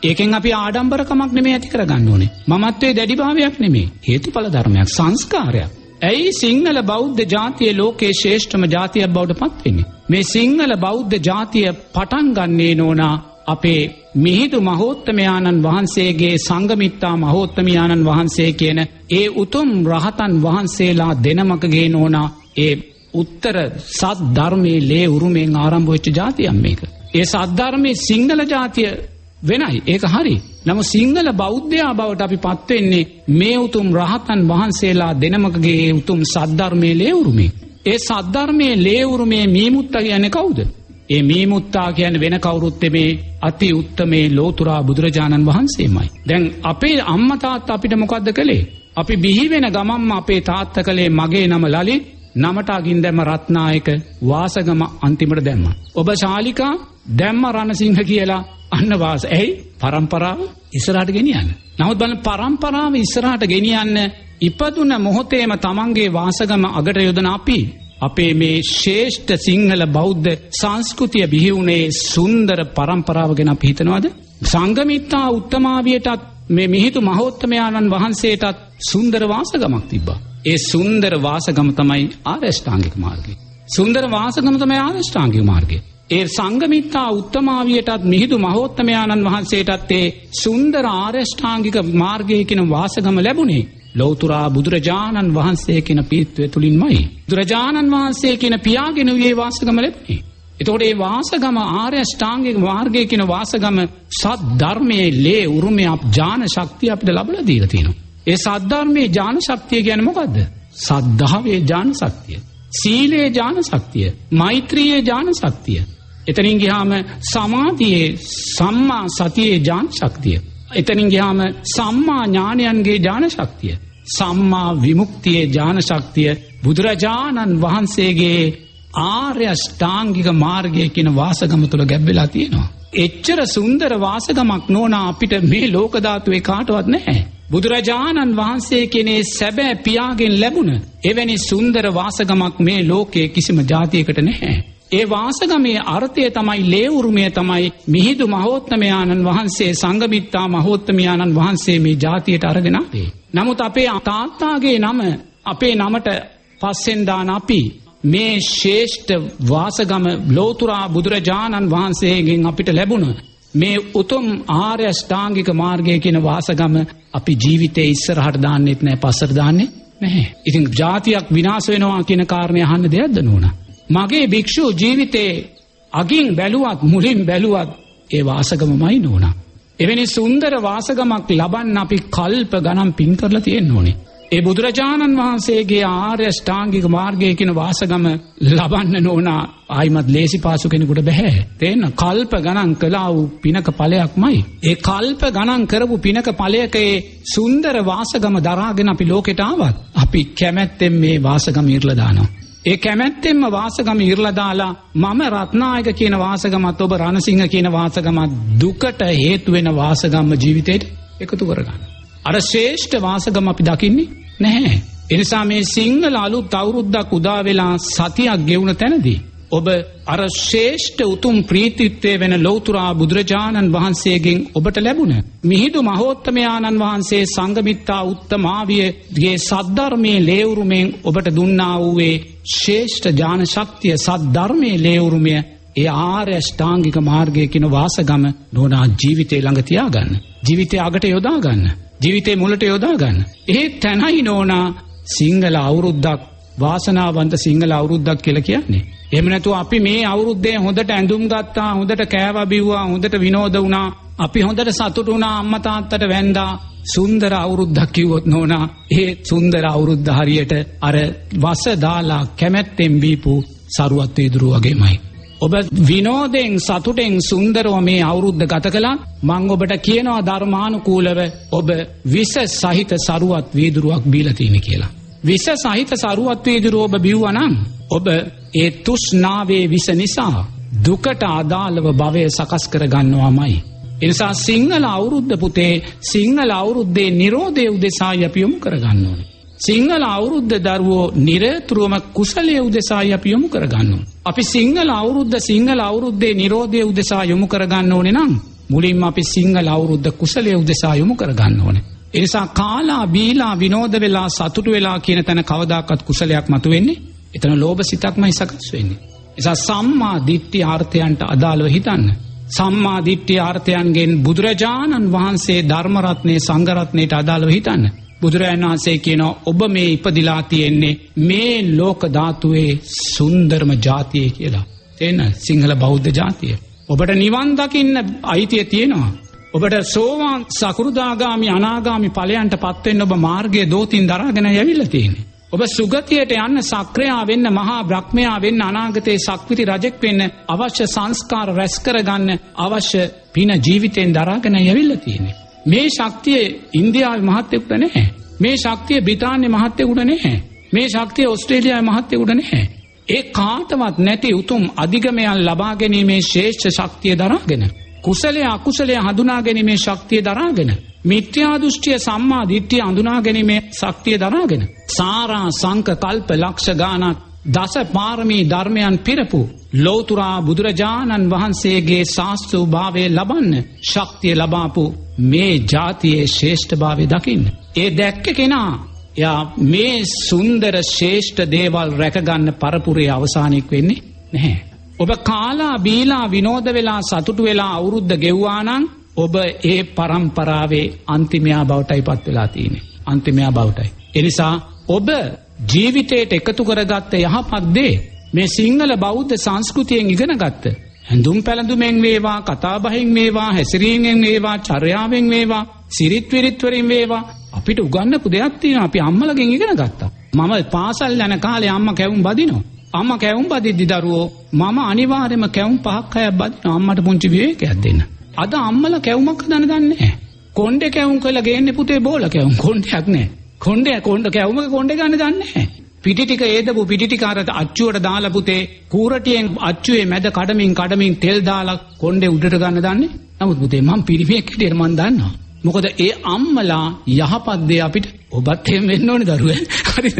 ඒකෙන් අපි ආඩම්බරකමක් නෙමෙයි ඇති කරගන්න ඕනේ. මමත්වයේ දැඩිභාවයක් නෙමෙයි. හේතුඵල ධර්මයක්, සංස්කාරයක්. ඇයි සිංහල බෞද්ධ ජාතිය ලෝකයේ ශ්‍රේෂ්ඨම ජාතියක් බවට පත් වෙන්නේ? මේ සිංහල බෞද්ධ ජාතිය පටන් ගන්නේ නෝනා අපේ මිහිඳු මහෝත්තමයාණන් වහන්සේගේ සංඝමිත්තා මහෝත්තමයාණන් වහන්සේ කියන ඒ උතුම් රහතන් වහන්සේලා දෙනමකගේ නෝනා ඒ උත්තර සත් ධර්මයේ ලේ උරුමෙන් ආරම්භ වෙච්ච ජාතියක් මේක. ඒ සත් ධර්මයේ සිංහල ජාතිය වෙනයි. ඒක හරි. නමුත් සිංහල බෞද්ධයා බවට අපි පත් වෙන්නේ මේ උතුම් රහතන් වහන්සේලා දෙනමකගේ උතුම් සත් ධර්මයේ ලේ උරුමෙන්. ඒ සත් ධර්මයේ ලේ උරුමේ මීමුත්තා කියන්නේ කවුද? ඒ මීමුත්තා කියන්නේ වෙන කවුරුත් නෙමේ අති උත්තමේ ලෝතුරා බුදුරජාණන් වහන්සේමයි. දැන් අපේ අම්මා තාත්තා අපිට මොකද්ද කළේ? අපි බිහි වෙන ගමන්ම අපේ තාත්තා කළේ මගේ නම ලලිත්, නමට අගින් දැම්ම රත්නායක, වාසගම අන්තිමට දැම්මා. ඔබ ශාලිකා දැම්ම රණසිංහ කියලා අන්න වාස. ඇයි? පරම්පරාව ඉස්සරහට ගෙනියන්න. නමුත් බලන්න පරම්පරාව ඉස්සරහට ගෙනියන්න ඉපදුන මොහොතේම තමන්ගේ වාසගම අගට යොදන අපි අපේ මේ ශ්‍රේෂ්ඨ සිංහල බෞද්ධ සංස්කෘතිය බිහි වුණේ සුන්දර පරම්පරාව ගැන අපි හිතනවාද? සංඝමිත්තා උත්තමාවියටත් මේ මිහිඳු මහෝත්තමයාණන් වහන්සේටත් සුන්දර වාසගමක් තිබ්බා. ඒ සුන්දර වාසගම තමයි ආර්ය අෂ්ටාංගික මාර්ගය. සුන්දර වාසගම තමයි ආර්ය අෂ්ටාංගික මාර්ගය. ඒ සංඝමිත්තා උත්තමාවියටත් මිහිඳු මහෝත්තමයාණන් වහන්සේටත් ඒ සුන්දර ආර්ය අෂ්ටාංගික මාර්ගයේ කියන වාසගම ලැබුණේ ලෞතුරා බුදුරජාණන් වහන්සේ කියන පීත්වය තුලින්මයි. බුදුරජාණන් වහන්සේ කියන පියාගෙන වූ වාසගම ලැබුණේ. එතකොට මේ වාසගම ආර්ය අෂ්ටාංගික මාර්ගයේ කියන වාසගම සත් ධර්මයේ ලේ උරුමේ ඥාන ශක්තිය අපිට ලැබලා දීලා තියෙනවා. ඒ සත් ධර්මයේ ඥාන ශක්තිය කියන්නේ මොකද්ද? සද්ධාවේ ඥාන ශක්තිය, සීලේ ඥාන ශක්තිය, මෛත්‍රියේ ඥාන ශක්තිය. එතනින් ගියාම සමාධියේ සම්මා සතියේ ඥාන ශක්තිය. එතනින් ගියාම සම්මා ඥානයන්ගේ ඥාන ශක්තිය, සම්මා විමුක්තියේ ඥාන ශක්තිය බුදුරජාණන් වහන්සේගේ ආර්ය අෂ්ටාංගික මාර්ගයේ කියන වාසගම තුල ගැබ්බෙලා තියෙනවා. එච්චර සුන්දර වාසගමක් නෝනා අපිට මේ ලෝක ධාතුවේ කාටවත් නැහැ. බුදුරජාණන් වහන්සේ කෙනේ සැබෑ පියාගෙන් ලැබුණ එවැනි සුන්දර වාසගමක් මේ ලෝකයේ කිසිම ජාතියකට නැහැ. ඒ වාසගමේ අර්ථය තමයි ලේ උරුමය තමයි මිහිඳු මහෝත්තමයාණන් වහන්සේ සංඝමිත්තා මහෝත්තමයාණන් වහන්සේ මේ ජාතියට අරගෙන ආවේ. නමුත් අපේ තාත්තාගේ නම අපේ නමට පස්සෙන් දාන අපි මේ ශ්‍රේෂ්ඨ වාසගම ලෝතුරා බුදුරජාණන් වහන්සේගෙන් අපිට ලැබුණ මේ උතුම් ආර්ය අෂ්ටාංගික මාර්ගයේ කියන වාසගම අපි ජීවිතේ ඉස්සරහට දාන්නෙත් නැහැ, පස්සට දාන්නේ නැහැ. ඉතින් ජාතියක් විනාශ වෙනවා කියන කාරණේ අහන්න දෙයක්ද නෝනා? මගේ භික්ෂු ජීවිතේ අගින් බැලුවත් මුලින් බැලුවත් ඒ වාසගමමයි නෝනා. එවැනි සුන්දර වාසගමක් ලබන්න අපි කල්ප ගණන් පින් කරලා තියෙන්න ඕනේ. ඒ බුදුරජාණන් වහන්සේගේ ආර්ය අෂ්ටාංගික මාර්ගයේ කියන වාසගම ලබන්න නෝනා ආයිමත් ලේසි පාසු කෙනෙකුට බෑ. තේන්න කල්ප ගණන් කළා වූ පිනක ඵලයක්මයි. ඒ කල්ප ගණන් කරපු පිනක ඵලයකේ සුන්දර වාසගම දරාගෙන අපි ලෝකෙට ආවත් අපි කැමැත්තෙන් මේ වාසගම ඉරලා දානවා. ඒ කැමැත්තෙන්ම වාසගම ඉරලා දාලා මම රත්නායක කියන වාසගමත් ඔබ රණසිංහ කියන වාසගමත් දුකට හේතු වෙන වාසගම ජීවිතේට එකතු කරගන්න. අර ශ්‍රේෂ්ඨ වාසගම අපි දකින්නේ නැහැ. ඒ නිසා මේ සිංහල අලුත් අවුරුද්දක් උදා වෙලා සතියක් ගෙවුන තැනදී ඔබ අර ශ්‍රේෂ්ඨ උතුම් ප්‍රීතිත්වයේ වෙන ලෞතුරා බුදුරජාණන් වහන්සේගෙන් ඔබට ලැබුණ මිහිඳු මහෝත්තමයාණන් වහන්සේ සංඝමිත්තා උත්තමාවියගේ සද්ධර්මයේ ලේවුරුමෙන් ඔබට දුන්නා වූ ශ්‍රේෂ්ඨ ඥාන ශක්තිය සද්ධර්මයේ ලේවුරුමය ඒ ආර්ය අෂ්ටාංගික මාර්ගයේ කියන වාසගම නෝනා ජීවිතේ ළඟ තියාගන්න. ජීවිතේ අගට යොදා ගන්න. ජීවිතේ මුලට යොදා ගන්න. ඒ තැනයි නෝනා සිංහල අවුරුද්දක් වාසනාවන්ත සිංහල අවුරුද්දක් කියලා කියන්නේ. එහෙම නැතුව අපි මේ අවුරුද්දේ හොඳට ඇඳුම් ගත්තා, හොඳට කෑවා බිව්වා, හොඳට විනෝද වුණා, අපි හොඳට සතුටු වුණා, අම්මා තාත්තට වැඳා සුන්දර අවුරුද්දක් කිව්වොත් නෝනා ඒ සුන්දර අවුරුද්ද හරියට අර වස දාලා කැමැත්තෙන් බීපු සරුවත් වීදුරු වගේමයි. ඔබ විනෝදෙන් සතුටෙන් සුන්දරව මේ අවුරුද්ද ගත කළා. මම ඔබට කියනවා ධර්මානුකූලව ඔබ විස සහිත සරුවත් වීදුරුවක් බීලා තියෙන කියලා. විස සහිත සරුවත් වීදුරුව ඔබ බිව්වා නම් ඔබ ඒ තෘෂ්ණාවේ විස නිසා දුකට අදාළව භවය සකස් කර ගන්නවාමයි. ඒ නිසා සිංහල අවුරුද්ද පුතේ සිංහල අවුරුද්දේ නිරෝධය උදෙසායි අපි යොමු කර ගන්න ඕනේ. සිංහල අවුරුද්ද දරුවෝ නිරතුරුවම කුසලයේ උදෙසායි අපි යොමු කර ගන්න ඕනේ. අපි සිංහල අවුරුද්ද සිංහල අවුරුද්දේ නිරෝධය උදෙසා යොමු කර ගන්න ඕනේ නම් මුලින්ම අපි සිංහල අවුරුද්ද කුසලයේ උදෙසා යොමු කර ගන්න ඕනේ. ඒ නිසා කාලා බීලා විනෝද වෙලා සතුටු වෙලා කියන තැන කවදාකවත් කුසලයක් මතුවෙන්නේ. එතන ලෝභ සිතක්මයි සකස් වෙන්නේ. ඒ නිසා සම්මා දිට්ඨි ආර්ථයන්ට අදාළව හිතන්න. සම්මා දිට්ඨි ආර්ථයන්ගෙන් බුදුරජාණන් වහන්සේ ධර්ම රත්නේ සංඝ රත්නේට අදාළව හිතන්න. බුදුරජාණන් වහන්සේ කියනවා ඔබ මේ ඉපදිලා තියෙන්නේ මේ ලෝක ධාතුවේ සුන්දරම ජාතිය කියලා. තේන සිංහල බෞද්ධ ජාතිය. ඔබට නිවන් දකින්න අයිතිය තියෙනවා. ඔබට සෝවාන් සකෘදාගාමි අනාගාමි ඵලයන්ට පත් වෙන්න ඔබ මාර්ගයේ දෝතින් දරාගෙන යවිලා තියෙන්නේ. ඔබ සුගතියට යන්න සක්‍රියා වෙන්න මහා බ්‍රහ්මයා වෙන්න අනාගතේ සක්විති රජෙක් වෙන්න අවශ්‍ය සංස්කාර රැස් කරගන්න අවශ්‍ය පින ජීවිතෙන් දරාගෙන යවිලා තියෙන්නේ. මේ ශක්තිය ඉන්දියාවේ මහත්යෙකුට නැහැ. මේ ශක්තිය බ්‍රිතාන්‍ය මහත්යෙකුට නැහැ. මේ ශක්තිය ඕස්ට්‍රේලියාවේ මහත්යෙකුට නැහැ. ඒ කාටවත් නැති උතුම් අධිගමයන් ලබා ගැනීමේ ශ්‍රේෂ්ඨ ශක්තිය දරාගෙන කුසලයේ අකුසලයේ හඳුනා ගැනීමේ ශක්තිය දරාගෙන මිත්‍යා දෘෂ්ටිය සම්මා දිට්ඨිය හඳුනා ගැනීමේ ශක්තිය දරාගෙන සාරා සංක කල්ප ලක්ෂ ගානක් දස පාරමී ධර්මයන් පිරපු ලෞතුරා බුදුරජාණන් වහන්සේගේ ශාස්ත්‍ර භාවය ලබන්න ශක්තිය ලබාපු මේ ජාතියේ ශ්‍රේෂ්ඨභාවය දකින්න. ඒ දැක්ක කෙනා යා මේ සුන්දර ශ්‍රේෂ්ඨ දේවල් රැකගන්න පරපුරේ අවසානයක් වෙන්නේ නැහැ. ඔබ කාලා බීලා විනෝද වෙලා සතුටු වෙලා අවුරුද්ද ගෙව්වා නම් ඔබ ඒ පරම්පරාවේ අන්තිමයා බවටයි පත් වෙලා තියෙන්නේ. අන්තිමයා බවටයි. ඒ නිසා ඔබ ජීවිතයට එකතු කරගත්ත යහපත් දේ මේ සිංහල බෞද්ධ සංස්කෘතියෙන් ඉගෙන ගත්ත හැඳුම් පැළඳුමෙන් වේවා කතා බහෙන් වේවා හැසිරීමෙන් වේවා චර්යාවෙන් වේවා සිරිත් විරිත් වලින් වේවා අපිට උගන්වපු දෙයක් තියෙනවා. අපි අම්මලගෙන් ඉගෙන ගත්තා. මම පාසල් යන කාලේ අම්මා කැවුම් බදිනවා. අම්මා කැවුම් බදිද්දි දරුවෝ මම අනිවාර්යයෙන්ම කැවුම් පහක් හයක් බදිනවා අම්මට පුංචි විවේකයක් දෙන්න. අද අම්මලා කැවුමක් හදන්න දන්නේ නැහැ. කොණ්ඩේ කැවුම් කරලා ගේන්නේ පුතේ බෝල කැවුම්. කොණ්ඩයක් නැහැ. කොණ්ඩේ කොණ්ඩ කැවුමක කොණ්ඩේ ගන්න දන්නේ නැහැ. පිටි ටික ඒදපු පිටි ටික අර අච්චුවට දාලා පුතේ කූරටියෙන් අච්චුවේ මැද කඩමින් කඩමින් තෙල් දාලා කොණ්ඩේ උඩට ගන්න දන්නේ. නමුත් පුතේ මම පිරිමියෙක් හිටියට මම දන්නවා. මොකද ඒ අම්මලා යහපත් දේ අපිට ඔබත් එහෙම වෙන්න ඕනේ දරුවේ. හරිද?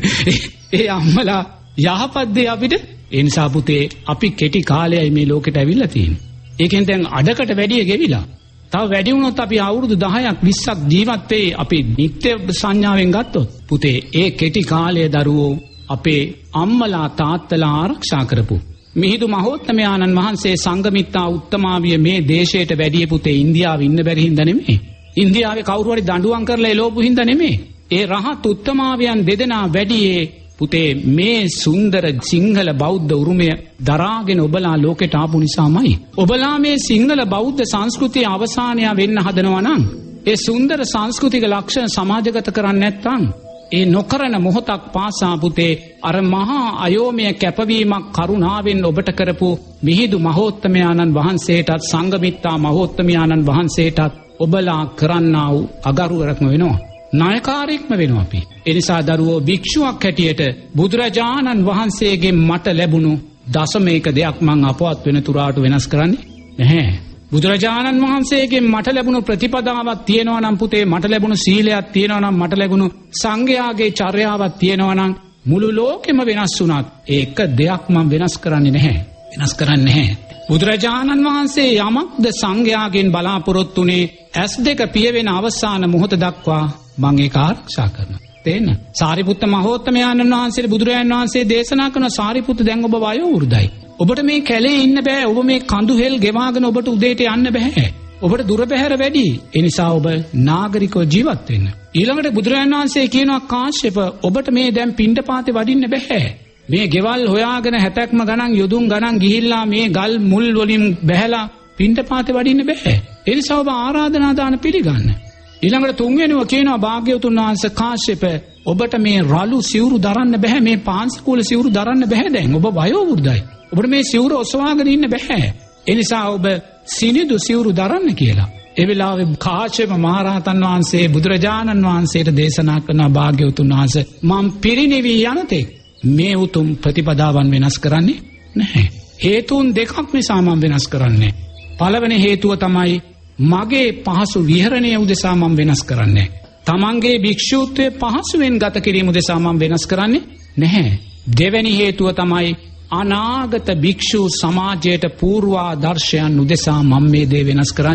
ඒ අම්මලා යහපත් දේ අපිට ඒ නිසා පුතේ අපි කෙටි කාලයයි මේ ලෝකෙට ඇවිල්ලා තියෙන්නේ. ඒකෙන් දැන් අඩකට වැඩිය ගෙවිලා. තව වැඩි වුණොත් අපි අවුරුදු දහයක් විස්සක් ජීවත් වෙයි අපි නිත්‍ය සංඥාවෙන් ගත්තොත්. පුතේ ඒ කෙටි කාලය දරුවෝ අපේ අම්මලා තාත්තලා ආරක්ෂා කරපු මිහිඳු මහෝත්තමයාණන් වහන්සේ සංඝමිත්තා උත්තමාවිය මේ දේශයට වැඩිය පුතේ ඉන්දියාවේ ඉන්න බැරි හින්දා නෙමෙයි. ඉන්දියාවේ කවුරු හරි දඬුවම් කරලා එළවපු හින්දා නෙමෙයි. ඒ රහත් උත්තමාවියන් දෙදෙනා වැඩියේ පුතේ මේ සුන්දර සිංහල බෞද්ධ උරුමය දරාගෙන ඔබලා ලෝකෙට ආපු නිසාමයි. ඔබලා මේ සිංහල බෞද්ධ සංස්කෘතිය අවසානය වෙන්න හදනවා නම් ඒ සුන්දර සංස්කෘතික ලක්ෂණ සමාජගත කරන්නේ නැත්නම් ඒ නොකරන මොහොතක් පාසා පුතේ අර මහා අයෝමය කැපවීමක් කරුණාවෙන් ඔබට කරපු මිහිඳු මහෝත්තමයාණන් වහන්සේටත් සංඝමිත්තා මහෝත්තමයාණන් වහන්සේටත් ඔබලා කරන්නා වූ අගරුවරක්ම වෙනවා. නායකාරීක්ම වෙනවා අපි. ඒ නිසා දරුවෝ භික්ෂුවක් හැටියට බුදුරජාණන් වහන්සේගෙන් මට ලැබුණු දසමයක දෙයක් මං අපවත් වෙන තුරාට වෙනස් කරන්නේ නැහැ. බුදුරජාණන් වහන්සේගෙන් මට ලැබුණු ප්‍රතිපදාවක් තියෙනවා නම් පුතේ මට ලැබුණු සීලයක් තියෙනවා නම් මට ලැබුණු සංඝයාගේ චර්යාවක් තියෙනවා නම් මුළු ලෝකෙම වෙනස් වුණත් ඒක දෙයක් මං වෙනස් කරන්නේ නැහැ. වෙනස් කරන්නේ නැහැ. බුදුරජාණන් වහන්සේ යමක්ද සංඝයාගෙන් බලාපොරොත්තු වුණේ ඇස් දෙක පියවෙන අවසාන මොහොත දක්වා මං ඒක ආරක්ෂා කරනවා. තේන්න? සාරිපුත්ත මහෝත්තමයාණන් වහන්සේ බුදුරජාණන් වහන්සේ දේශනා කරන සාරිපුත්ත දැන් ඔබ වයෝ වෘද්ධයි. ඔබට මේ කැලේ ඉන්න බෑ. ඔබ මේ කඳු හෙල් ගෙවාගෙන ඔබට උදේට යන්න බෑ. ඔබට දුර බැහැර වැඩි. ඒ නිසා ඔබ නාගරිකව ජීවත් වෙන්න. ඊළඟට බුදුරජාණන් වහන්සේ කියනවා කාශ්‍යප ඔබට මේ දැන් පිණ්ඩපාතේ වඩින්න බෑ. මේ ගෙවල් හොයාගෙන හැතැක්ම ගණන් යොදුන් ගණන් ගිහිල්ලා මේ ගල් මුල් වලින් බැහැලා පිණ්ඩපාතේ වඩින්න බෑ. ඒ නිසා ඔබ ආරාධනා දාන පිළිගන්න. ඊළඟට තුන්වෙනිව කියනවා භාග්‍යවතුන් වහන්සේ කාශ්‍යප ඔබට මේ රළු සිවුරු දරන්න බෑ. මේ පාංශකූල සිවුරු දරන්න බෑ දැන්. ඔබ වයෝ වෘද්ධයි. ඔබට මේ සිවුර ඔසවාගෙන ඉන්න බෑ. ඒ නිසා ඔබ සිනිඳු සිවුරු දරන්න කියලා. ඒ වෙලාවේ කාශ්‍යප මහරහතන් වහන්සේ බුදුරජාණන් වහන්සේට දේශනා කරන භාග්‍යවතුන් වහන්සේ මම පිරිනිවී යනතෙක් මේ උතුම් ප්‍රතිපදාවන් වෙනස් කරන්නේ නැහැ. හේතුන් දෙකක් නිසා මම වෙනස් කරන්නේ. පළවෙනි හේතුව තමයි මගේ පහසු විහරණය උදෙසා මම වෙනස් කරන්නේ. තමන්ගේ භික්ෂූත්වයේ පහසුවෙන් ගත කිරීම උදෙසා මම වෙනස් කරන්නේ නැහැ. දෙවෙනි හේතුව තමයි අනාගත භික්ෂු සමාජයට පූර්වාදර්ශයන් උදෙසා මම මේ දේ වෙනස් කරන්නේ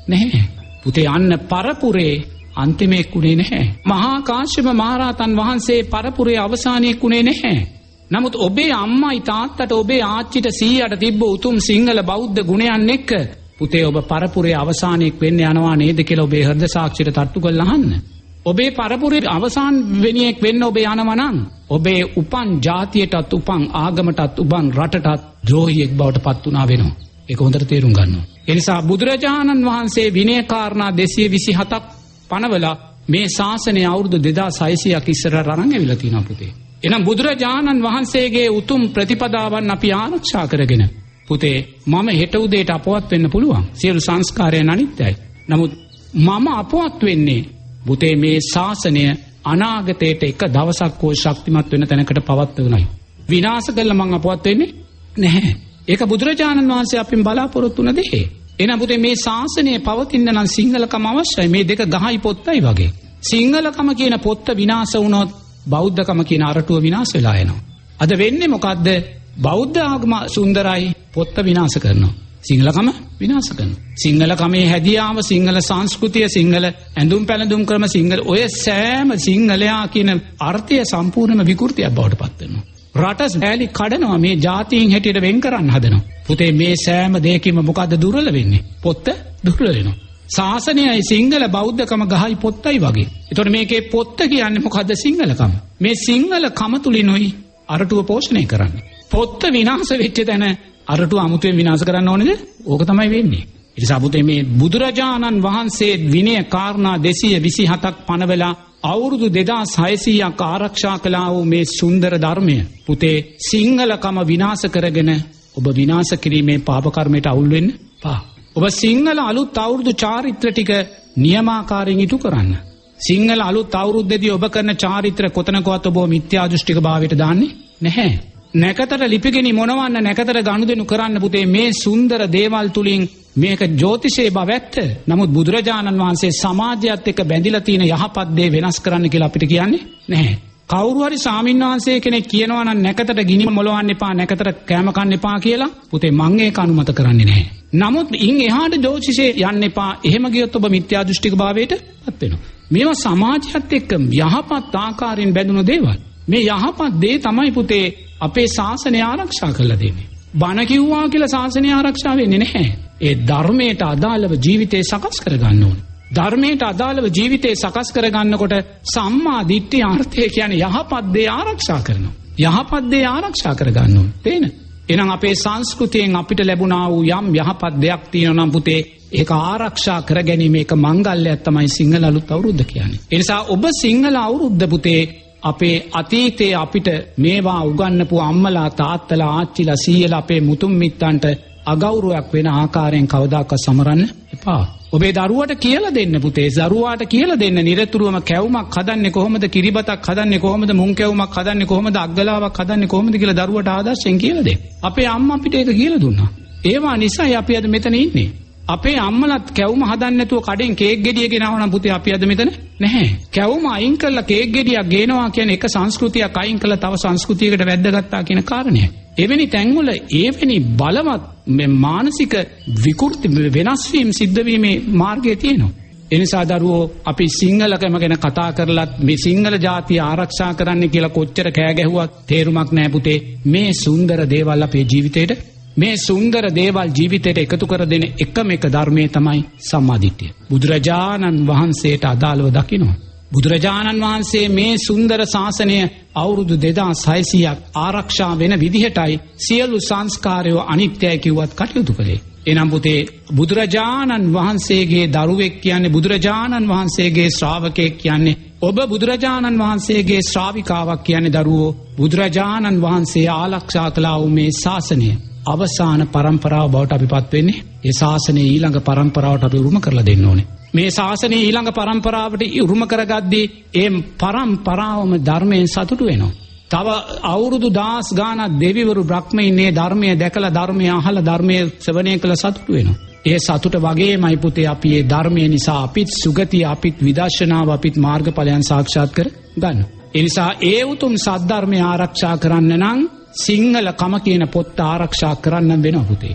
නැහැ. පුතේ අන්න පරපුරේ අන්තිමේක් උනේ නැහැ. මහා කාශ්‍යප මහරහතන් වහන්සේ පරපුරේ අවසානයේක් උනේ නැහැ. නමුත් ඔබේ අම්මයි තාත්තට ඔබේ ආච්චිට සීයාට තිබ්බ උතුම් සිංහල බෞද්ධ ගුණයන් එක්ක පුතේ ඔබ පරපුරේ අවසානයේක් වෙන්න යනවා නේද කියලා ඔබේ හෘද සාක්ෂියට තට්ටු කරලා අහන්න. ඔබේ පරපුරේ අවසාන වෙණියෙක් වෙන්න ඔබ යනවා නම් ඔබේ උපන් ජාතියටත් උපන් ආගමටත් උපන් රටටත් ද්‍රෝහියෙක් බවට පත් වුණා වෙනවා. ඒක හොඳට තේරුම් ගන්න ඕන. ඒ නිසා බුදුරජාණන් වහන්සේ විනය කාරණා දෙසිය විසිහතක් පනවලා මේ ශාසනය අවුරුදු දෙදාස් හයසියයක් ඉස්සරහට අරන් ඇවිල්ලා තියෙනවා පුතේ. එහෙනම් බුදුරජාණන් වහන්සේගේ උතුම් ප්‍රතිපදාවන් අපි ආරක්ෂා කරගෙන පුතේ මම හෙට උදේට අපවත් වෙන්න පුළුවන්. සියලු සංස්කාරයන් අනිත්‍යයි. නමුත් මම අපවත් වෙන්නේ පුතේ මේ ශාසනය අනාගතයට එක දවසක් හෝ ශක්තිමත් වෙන තැනකට පවත්වනයි. විනාශ කළා මං අපවත් වෙන්නේ නැහැ. ඒක බුදුරජාණන් වහන්සේ අපෙන් බලාපොරොත්තු වුණ දෙයක්. එහෙනම් පුතේ මේ ශාසනය පවතින්න නම් සිංහලකම අවශ්‍යයි. මේ දෙක ගහයි පොත්තයි වගේ. සිංහලකම කියන පොත්ත විනාශ වුණොත් බෞද්ධකම කියන අරටුව විනාශ වෙලා යනවා. අද වෙන්නේ මොකද්ද? බෞද්ධ ආගම සුන්දරයි පොත්ත විනාශ කරනවා. සිංහලකම විනාශ කරනවා. සිංහලකමේ හැදියාව, සිංහල සංස්කෘතිය, සිංහල ඇඳුම් පැළඳුම් ක්‍රම, සිංහල ඔය සෑම සිංහලයා කියන අර්ථය සම්පූර්ණයෙන්ම විකෘතියක් බවට පත් වෙනවා. රට ඇලි කඩනවා මේ ජාතීන් හැටියට වෙන් කරන්න හදනවා. පුතේ මේ සෑම දෙයකින්ම මොකද්ද දුර්වල වෙන්නේ? පොත්ත දුර්වල වෙනවා. ශාසනයයි සිංහල බෞද්ධකම ගහයි පොත්තයි වගේ. ඒතකොට මේකේ පොත්ත කියන්නේ මොකද්ද? සිංහලකම. මේ සිංහලකම තුලිනුයි අරටුව පෝෂණය කරන්නේ. පොත්ත විනාශ වෙච්ච තැන අරටුව අමුතුවෙන් විනාශ කරන්න ඕනේද? ඕක තමයි වෙන්නේ. ඒ නිසා පුතේ මේ බුදුරජාණන් වහන්සේ විනය කාරණා දෙසිය විසිහතක් පනවලා අවුරුදු දෙදාස් හයසියයක් ආරක්ෂා කළා වූ මේ සුන්දර ධර්මය පුතේ සිංහලකම විනාශ කරගෙන ඔබ විනාශ කිරීමේ පාප කර්මයට අවුල් වෙන්න පා. ඔබ සිංහල අලුත් අවුරුදු චාරිත්‍ර ටික නියමාකාරයෙන් ඉටු කරන්න. සිංහල අලුත් අවුරුද්දේදී ඔබ කරන චාරිත්‍ර කොතනකවත් ඔබ මිත්‍යා දෘෂ්ටික භාවයට දාන්නේ නැහැ. නැකතට ලිපිගෙනි මොනවන්න නැකතට ගනුදෙනු කරන්න පුතේ මේ සුන්දර දේවල් තුලින් මේක ජ්‍යොතිෂයේ බව ඇත්ත. නමුත් බුදුරජාණන් වහන්සේ සමාජයත් එක්ක බැඳිලා තියෙන යහපත් දේ වෙනස් කරන්න කියලා අපිට කියන්නේ නැහැ. කවුරු හරි ස්වාමීන් වහන්සේ කෙනෙක් කියනවා නම් නැකතට ගිනි මොලවන්න එපා, නැකතට කැම කන්න එපා කියලා පුතේ මං ඒක අනුමත කරන්නේ නැහැ. නමුත් ඉන් එහාට ජ්‍යොතිෂයේ යන්න එපා. එහෙම ගියොත් ඔබ මිත්‍යා දෘෂ්ටික භාවයට පත් වෙනවා. මේවා සමාජයත් එක්ක යහපත් ආකාරයෙන් බැඳුණු දේවල්. මේ යහපත් දේ තමයි පුතේ අපේ ශාසනය ආරක්ෂා කරලා දෙන්නේ. බණ කිව්වා කියලා ශාසනය ආරක්ෂා වෙන්නේ නැහැ. ඒ ධර්මයට අදාළව ජීවිතේ සකස් කරගන්න ඕනේ. ධර්මයට අදාළව ජීවිතේ සකස් කරගන්නකොට සම්මා දිට්ඨිය අර්ථය කියන්නේ යහපත් දේ ආරක්ෂා කරනවා. යහපත් දේ ආරක්ෂා කරගන්න ඕනේ. තේන? එහෙනම් අපේ සංස්කෘතියෙන් අපිට ලැබුණා වූ යම් යහපත් දෙයක් තියෙනවා නම් පුතේ ඒක ආරක්ෂා කරගැනීම එක මංගල්‍යයක් තමයි සිංහල අලුත් අවුරුද්ද කියන්නේ. ඒ නිසා ඔබ සිංහල අවුරුද්ද පුතේ අපේ අතීතයේ අපිට මේවා උගන්වපු අම්මලා තාත්තලා ආච්චිලා සීයලා අපේ මුතුන් මිත්තන්ට අගෞරවයක් වෙන ආකාරයෙන් කවදාකවත් සමරන්න එපා. ඔබේ දරුවට කියලා දෙන්න පුතේ. දරුවාට කියලා දෙන්න නිරතුරුවම කැවුමක් හදන්නේ කොහොමද, කිරිබතක් හදන්නේ කොහොමද, මුං කැවුමක් හදන්නේ කොහොමද, අග්ගලාවක් හදන්නේ කොහොමද කියලා දරුවට ආදර්ශයෙන් කියලා දෙන්න. අපේ අම්මා අපිට ඒක කියලා දුන්නා. ඒවා නිසායි අපි අද මෙතන ඉන්නේ. අපේ අම්මලත් කැවුම හදන්න නැතුව කඩෙන් කේක් ගෙඩිය ගෙනවනවා නම් පුතේ අපි අද මෙතන නැහැ. කැවුම අයින් කරලා කේක් ගෙඩියක් ගේනවා කියන්නේ එක සංස්කෘතියක් අයින් කරලා තව සංස්කෘතියකට වැද්දගත්තා කියන කාරණය. එවැනි තැන්වල එවැනි බලවත් මේ මානසික විකෘති වෙනස් වීම සිද්ධ වීමේ මාර්ගය තියෙනවා. ඒ නිසා දරුවෝ අපි සිංහලකම ගැන කතා කරලත් මේ සිංහල ජාතිය ආරක්ෂා කරන්න කියලා කොච්චර කෑ ගැහුවත් තේරුමක් නැහැ පුතේ. මේ සුන්දර දේවල් අපේ ජීවිතේට මේ සුන්දර දේවල් ජීවිතයට එකතු කර දෙන එකම එක ධර්මයේ තමයි සම්මා දිට්ඨිය. බුදුරජාණන් වහන්සේට අදාළව දකිනවා. බුදුරජාණන් වහන්සේ මේ සුන්දර ශාසනය අවුරුදු දෙදාස් හයසියයක් ආරක්ෂා වෙන විදිහටයි සියලු සංස්කාරයෝ අනිත්‍යයි කිව්වත් කටයුතු කළේ. එනම් පුතේ බුදුරජාණන් වහන්සේගේ දරුවෙක් කියන්නේ, බුදුරජාණන් වහන්සේගේ ශ්‍රාවකෙක් කියන්නේ, ඔබ බුදුරජාණන් වහන්සේගේ ශ්‍රාවිකාවක් කියන්නේ දරුවෝ බුදුරජාණන් වහන්සේ ආරක්ෂා කළා වූ මේ ශාසනය අවසාන පරම්පරාව බවට අපිපත් වෙන්නේ. ඒ ශාසනයේ ඊළඟ පරම්පරාවට අපි උරුම කරලා දෙන්න ඕනේ. මේ ශාසනයේ ඊළඟ පරම්පරාවට උරුම කරගද්දී ඒ පරම්පරාවම ධර්මයෙන් සතුටු වෙනවා. තව අවුරුදු දහස් ගාණක් දෙවිවරු බ්‍රහ්මයින් මේ ධර්මය දැකලා ධර්මය අහලා ධර්මයේ ශ්‍රවණය කළ සතුටු වෙනවා. ඒ සතුට වගේමයි පුතේ අපි මේ ධර්මය නිසා අපිත් සුගතිය, අපිත් විදර්ශනාව, අපිත් මාර්ගඵලයන් සාක්ෂාත් කර ගන්න. ඒ නිසා ඒ උතුම් සද්ධර්මය ආරක්ෂා කරන්න නම් සිංහල කම කියන පොත්ත ආරක්ෂා කරන්න වෙනවා පුතේ.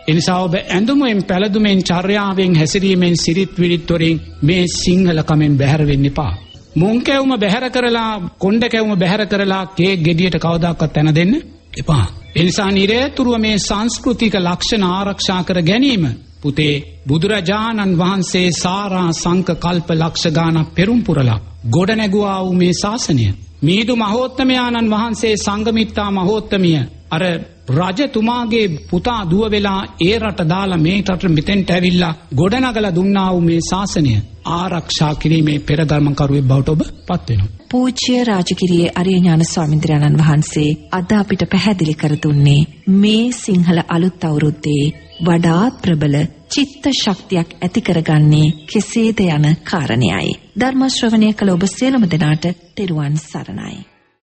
එනිසා ඔබ ඇඳුමෙන් පැළඳුමෙන් චර්යාවෙන් හැසිරීමෙන් සිරිත් විරිත් වලින් මේ සිංහල කමෙන් බැහැර වෙන්න එපා. මුං කැවුම බැහැර කරලා කොණ්ඩ කැවුම බැහැර කරලා කේක් ගෙඩියට කවදාකවත් තැන දෙන්න එපා. එනිසා නිරේතුරුව මේ සංස්කෘතික ලක්ෂණ ආරක්ෂා කර ගැනීම පුතේ බුදුරජාණන් වහන්සේ සාරා සංක කල්ප ලක්ෂ ගානක් පෙරම් පුරලා ගොඩ නැගුවා වූ මේ ශාසනය. මීදු මහෝත්තමයාණන් වහන්සේ සංඝමිත්තා මහෝත්තමිය අර රජතුමාගේ පුතා දුව වෙලා ඒ රට දාලා මේ රට මෙතෙන්ට ඇවිල්ලා ගොඩනගලා දුන්නා වූ මේ ශාසනය ආරක්ෂා කිරීමේ පෙරගමන්කරුවෙක් බවට ඔබ පත් වෙනවා. පූජ්‍ය රාජගිරියේ අරිය ඥාන ස්වාමීන් වහන්සේ අද අපිට පැහැදිලි කර දුන්නේ මේ සිංහල අලුත් අවුරුද්දේ වඩාත් ප්‍රබල චිත්ත ශක්තියක් ඇති කරගන්නේ කෙසේද යන කාරණයයි. ධර්ම ශ්‍රවණය කළ ඔබ සියලුම දෙනාට තෙරුවන් සරණයි.